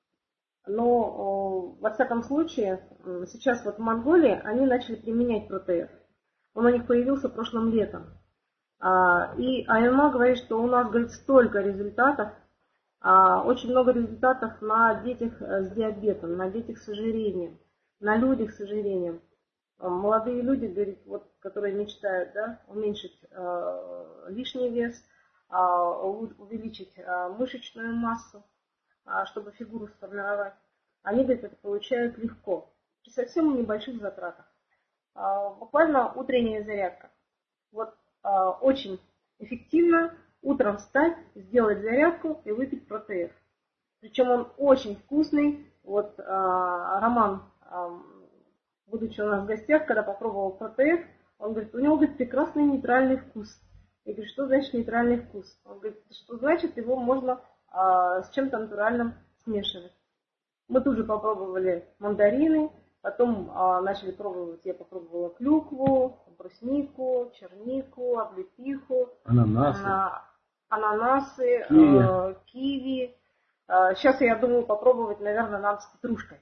Но, во всяком случае, сейчас вот в Монголии они начали применять ПТФ. Он у них появился прошлым летом. И АМА говорит, что у нас, говорит, столько результатов, очень много результатов на детях с диабетом, на детях с ожирением, на людях с ожирением. Молодые люди, говорит, вот, которые мечтают, да, уменьшить лишний вес, увеличить мышечную массу, чтобы фигуру сформировать, они, говорит, это получают легко, при совсем небольших затратах. Буквально утренняя зарядка. Вот очень эффективно утром встать, сделать зарядку и выпить ПТФ. Причем он очень вкусный. Вот Роман, будучи у нас в гостях, когда попробовал ПТФ, он говорит, у него, говорит, прекрасный нейтральный вкус. Я говорю, что значит нейтральный вкус? Он говорит, что значит его можно с чем-то натуральным смешивать. Мы тут же попробовали мандарины, потом начали пробовать, я попробовала клюкву, бруснику, чернику, облепиху, ананасы, киви. Сейчас я думаю попробовать, наверное, нам с петрушкой.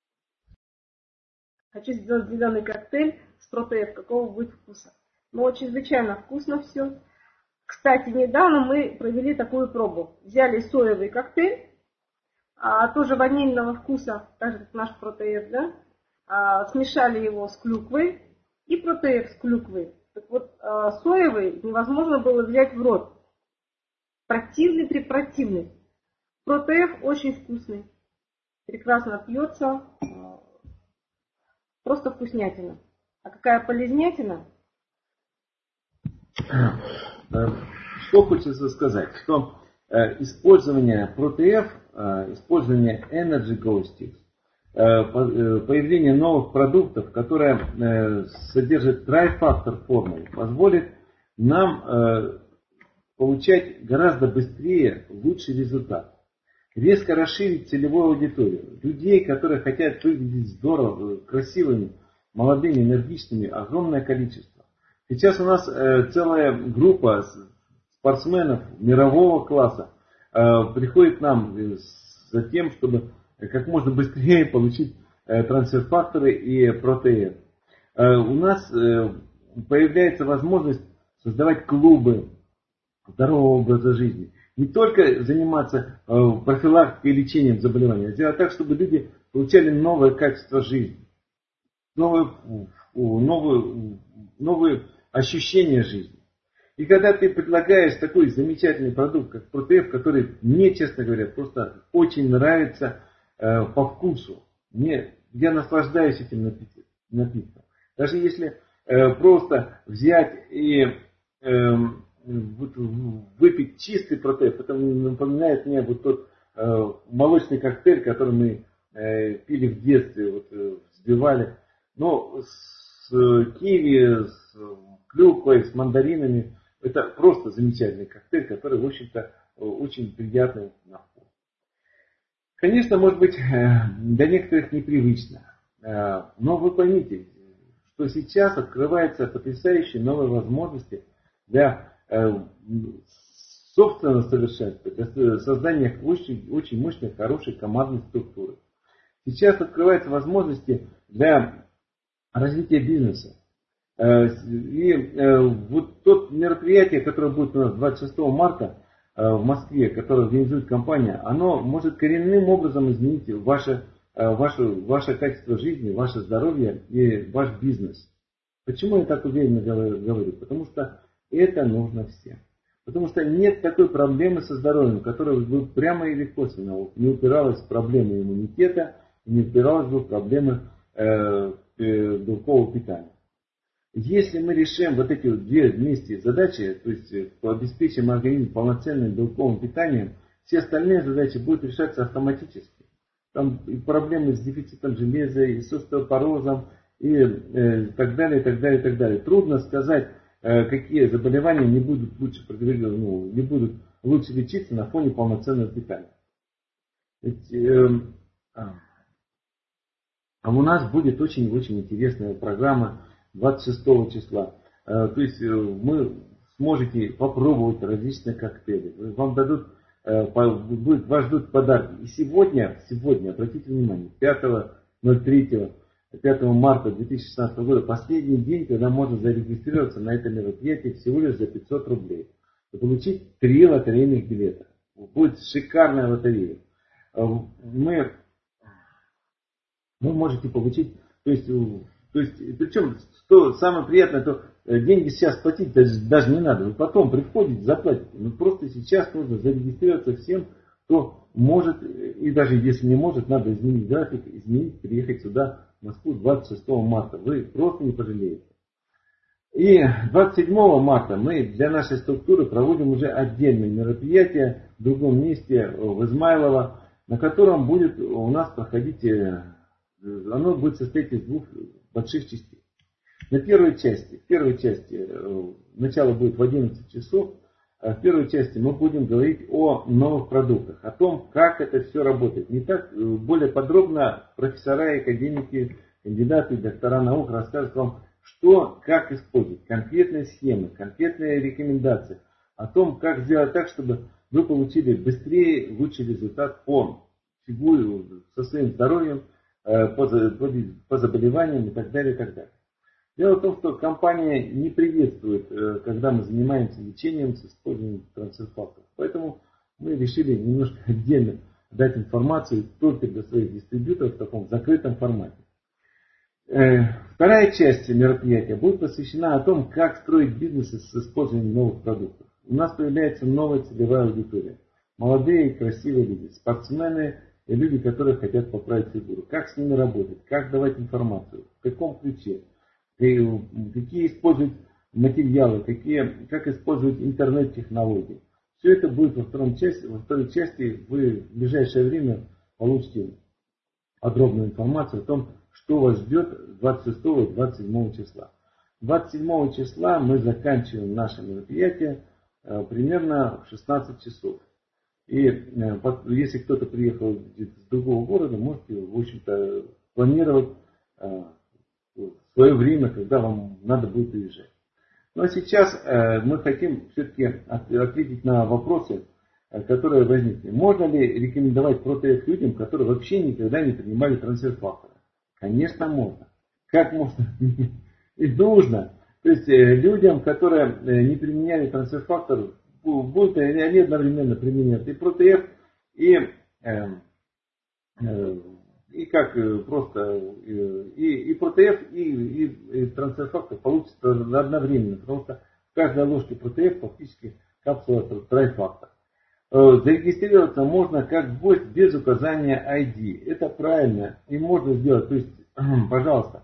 Хочу сделать зеленый коктейль с ПТФ, какого будет вкуса. Но чрезвычайно вкусно все. Кстати, недавно мы провели такую пробу. Взяли соевый коктейль, тоже ванильного вкуса, так же как наш ПТФ, да? Смешали его с клюквой и ПТФ с клюквой. Так вот, соевый невозможно было взять в рот. Противный. ПТФ очень вкусный. Прекрасно пьется. Просто вкуснятина. А какая полезнятина? Что хочется сказать, что использование ПТФ, использование Energy Glow Sticks, появление новых продуктов, которые содержат трайфактор формулы, позволит нам получать гораздо быстрее лучший результат. Резко расширить целевую аудиторию. Людей, которые хотят выглядеть здорово, красивыми, молодыми, энергичными, огромное количество. Сейчас у нас целая группа спортсменов мирового класса приходит к нам за тем, чтобы как можно быстрее получить трансфер-факторы и ПТФ. У нас появляется возможность создавать клубы здорового образа жизни. Не только заниматься профилактикой и лечением заболеваний, а сделать так, чтобы люди получали новое качество жизни, новые ощущения жизни. И когда ты предлагаешь такой замечательный продукт, как ПТФ, который мне, честно говоря, просто очень нравится по вкусу. Я наслаждаюсь этим напитком. Даже если просто взять и выпить чистый ПТФ, это напоминает мне вот тот молочный коктейль, который мы пили в детстве, вот, взбивали. Но с киви, с клюквой, с мандаринами. Это просто замечательный коктейль, который, в общем-то, очень приятный на вкус. Конечно, может быть, для некоторых непривычно. Но вы поймите, что сейчас открываются потрясающие новые возможности для собственного совершенства, для создания очень мощной, хорошей командной структуры. Сейчас открываются возможности для развития бизнеса. И вот то мероприятие, которое будет у нас 26 марта в Москве, которое организует компания, оно может коренным образом изменить ваше качество жизни, ваше здоровье и ваш бизнес. Почему я так уверенно говорю? Потому что это нужно всем. Потому что нет такой проблемы со здоровьем, которая бы прямо или косвенно не упиралась в проблемы иммунитета, не упиралась бы в проблемы белкового питания. Если мы решим вот эти вот две вместе задачи, то есть обеспечим организм полноценным белковым питанием, все остальные задачи будут решаться автоматически. Там и проблемы с дефицитом железа, и с остеопорозом, и так далее, и так далее, и так далее. Трудно сказать, какие заболевания не будут не будут лучше лечиться на фоне полноценного питания. Ведь, а у нас будет очень-очень интересная программа 26 числа. То есть вы сможете попробовать различные коктейли. Вам дадут, вас ждут подарки. И сегодня, обратите внимание, 5 марта 2016 года, последний день, когда можно зарегистрироваться на это мероприятие всего лишь за 500 рублей. И получить 3 лотерейных билета. Будет шикарная лотерея. Вы можете получить, то есть причем, что самое приятное, то деньги сейчас платить даже не надо. Вы потом приходите, заплатите. Но просто сейчас нужно зарегистрироваться всем, кто может, и даже если не может, надо изменить график, приехать сюда, в Москву 26 марта. Вы просто не пожалеете. И 27 марта мы для нашей структуры проводим уже отдельное мероприятие в другом месте, в Измайлово, на котором будет у нас проходить, оно будет состоять из 2 больших частей. На первой части, начало будет в 11 часов, в первой части мы будем говорить о новых продуктах, о том, как это все работает. Не так, более подробно профессора и академики, кандидаты, доктора наук расскажут вам, что, как использовать, конкретные схемы, конкретные рекомендации, о том, как сделать так, чтобы вы получили быстрее, лучший результат по фигуре, со своим здоровьем, по заболеваниям и так далее, и так далее. Дело в том, что компания не приветствует, когда мы занимаемся лечением с использованием трансферфакторов. Поэтому мы решили немножко отдельно дать информацию только для своих дистрибьюторов в таком закрытом формате. Вторая часть мероприятия будет посвящена о том, как строить бизнес с использованием новых продуктов. У нас появляется новая целевая аудитория. Молодые и красивые люди, спортсмены и люди, которые хотят поправить фигуру. Как с ними работать, как давать информацию, в каком ключе, какие использовать материалы, как использовать интернет-технологии. Все это будет во второй части. Вы в ближайшее время получите подробную информацию о том, что вас ждет 26 и 27 числа. 27 числа мы заканчиваем наше мероприятие примерно в 16 часов. И если кто-то приехал с другого города, можете, в общем-то, планировать свое время, когда вам надо будет уезжать. Но сейчас мы хотим все-таки ответить на вопросы, которые возникли. Можно ли рекомендовать протеев людям, которые вообще никогда не принимали трансферфакторы? Конечно, можно. Как можно? И нужно. То есть людям, которые не применяли трансферфактор, будут они одновременно применять и протеев, и как просто и протеев, и трансферфактор получится одновременно, потому что в каждой ложке протеев фактически капсула трайфактор. Зарегистрироваться можно как гость без указания ID. Это правильно и можно сделать. То есть, пожалуйста,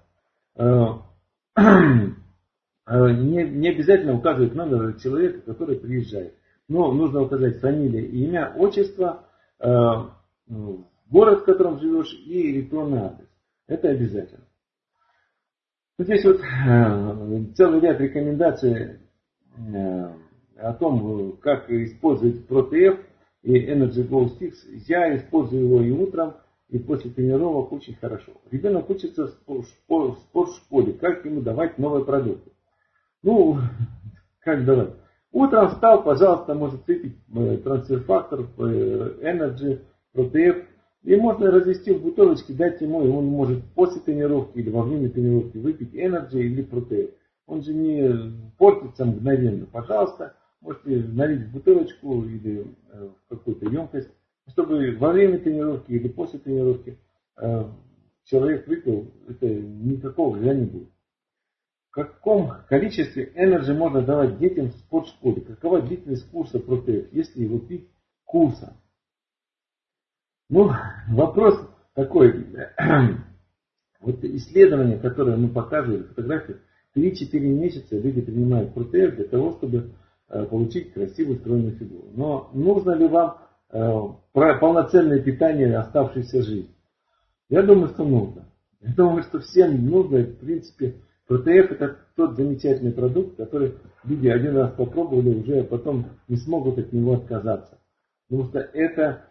не обязательно указывать номер человека, который приезжает. Но нужно указать фамилию, имя, отчество, город, в котором живешь, и электронный адрес. Это обязательно. Здесь вот целый ряд рекомендаций о том, как использовать ProTF и Energy Glow Sticks. Я использую его и утром, и после тренировок очень хорошо. Ребенок учится в спортшколе, как ему давать новые продукты. Ну, как давать? Утром встал, пожалуйста, может выпить трансферфактор, Energy, ProTF. И можно развести в бутылочке, дать ему, и он может после тренировки или во время тренировки выпить Energy или ProTF. Он же не портится мгновенно. Пожалуйста, можете налить в бутылочку или в какую-то емкость, чтобы во время тренировки или после тренировки человек выпил, это никакого вреда не будет. каком количестве энергии можно давать детям в спортшколе? Какова длительность курса ПроТФ, если его пить курса? Ну, вопрос такой. Вот исследование, которое мы показывали, фотографии, 3-4 месяца люди принимают ПроТФ для того, чтобы получить красивую стройную фигуру. Но нужно ли вам полноценное питание оставшейся жизни? Я думаю, что нужно. Я думаю, что всем нужно. В принципе, ПроТФ это тот замечательный продукт, который люди один раз попробовали, уже потом не смогут от него отказаться. Потому что это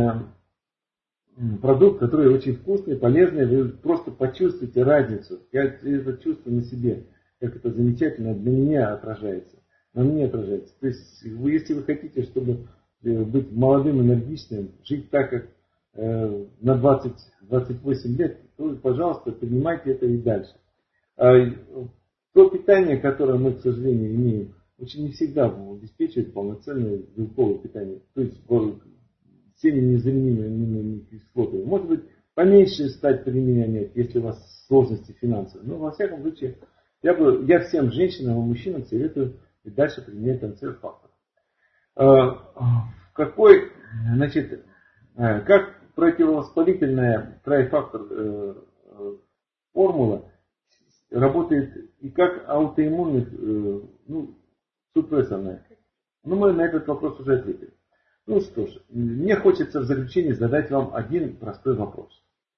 продукт, который очень вкусный, полезный. Вы просто почувствуете разницу. Я это чувствую на себе, как это замечательно для меня отражается. На мне отражается. То есть, если вы хотите, чтобы быть молодым, энергичным, жить так, как на 20-28 лет, то, пожалуйста, принимайте это и дальше. То питание, которое мы, к сожалению, имеем, очень не всегда обеспечивает полноценное белковое питание. То есть всеми незаменимыми кислотами. Может быть, поменьше стать применять, если у вас сложности финансовые. Но во всяком случае, я всем женщинам и мужчинам советую и дальше применять ТНЦ-фактор. Как противовоспалительная трайфактор формула работает и как аутоиммунных, супрессорная. Мы на этот вопрос уже ответили. Ну что ж, мне хочется в заключение задать вам один простой вопрос.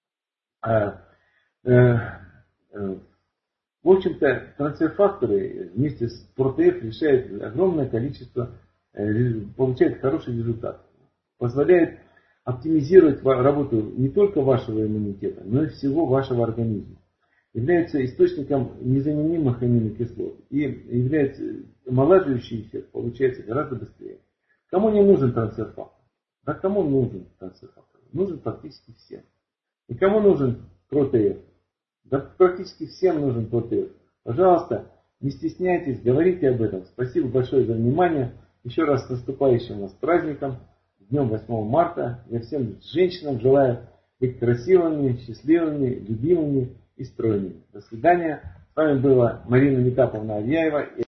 В общем-то, трансфер-факторы вместе с ПроТФ решают огромное количество, получают хороший результат. Позволяет оптимизировать работу не только вашего иммунитета, но и всего вашего организма. Является источником незаменимых аминокислот и является омолаживающий эффект, получается гораздо быстрее. Кому не нужен трансфер-фактор? Да кому нужен трансфер-фактор? Нужен практически всем. И кому нужен ПроТФ? Да практически всем нужен ПроТФ. Пожалуйста, не стесняйтесь, говорите об этом. Спасибо большое за внимание. Еще раз с наступающим вас праздником, днем 8 марта. Я всем женщинам желаю быть красивыми, счастливыми, любимыми и стройными. До свидания. С вами была Марина Метаповна Авьяева.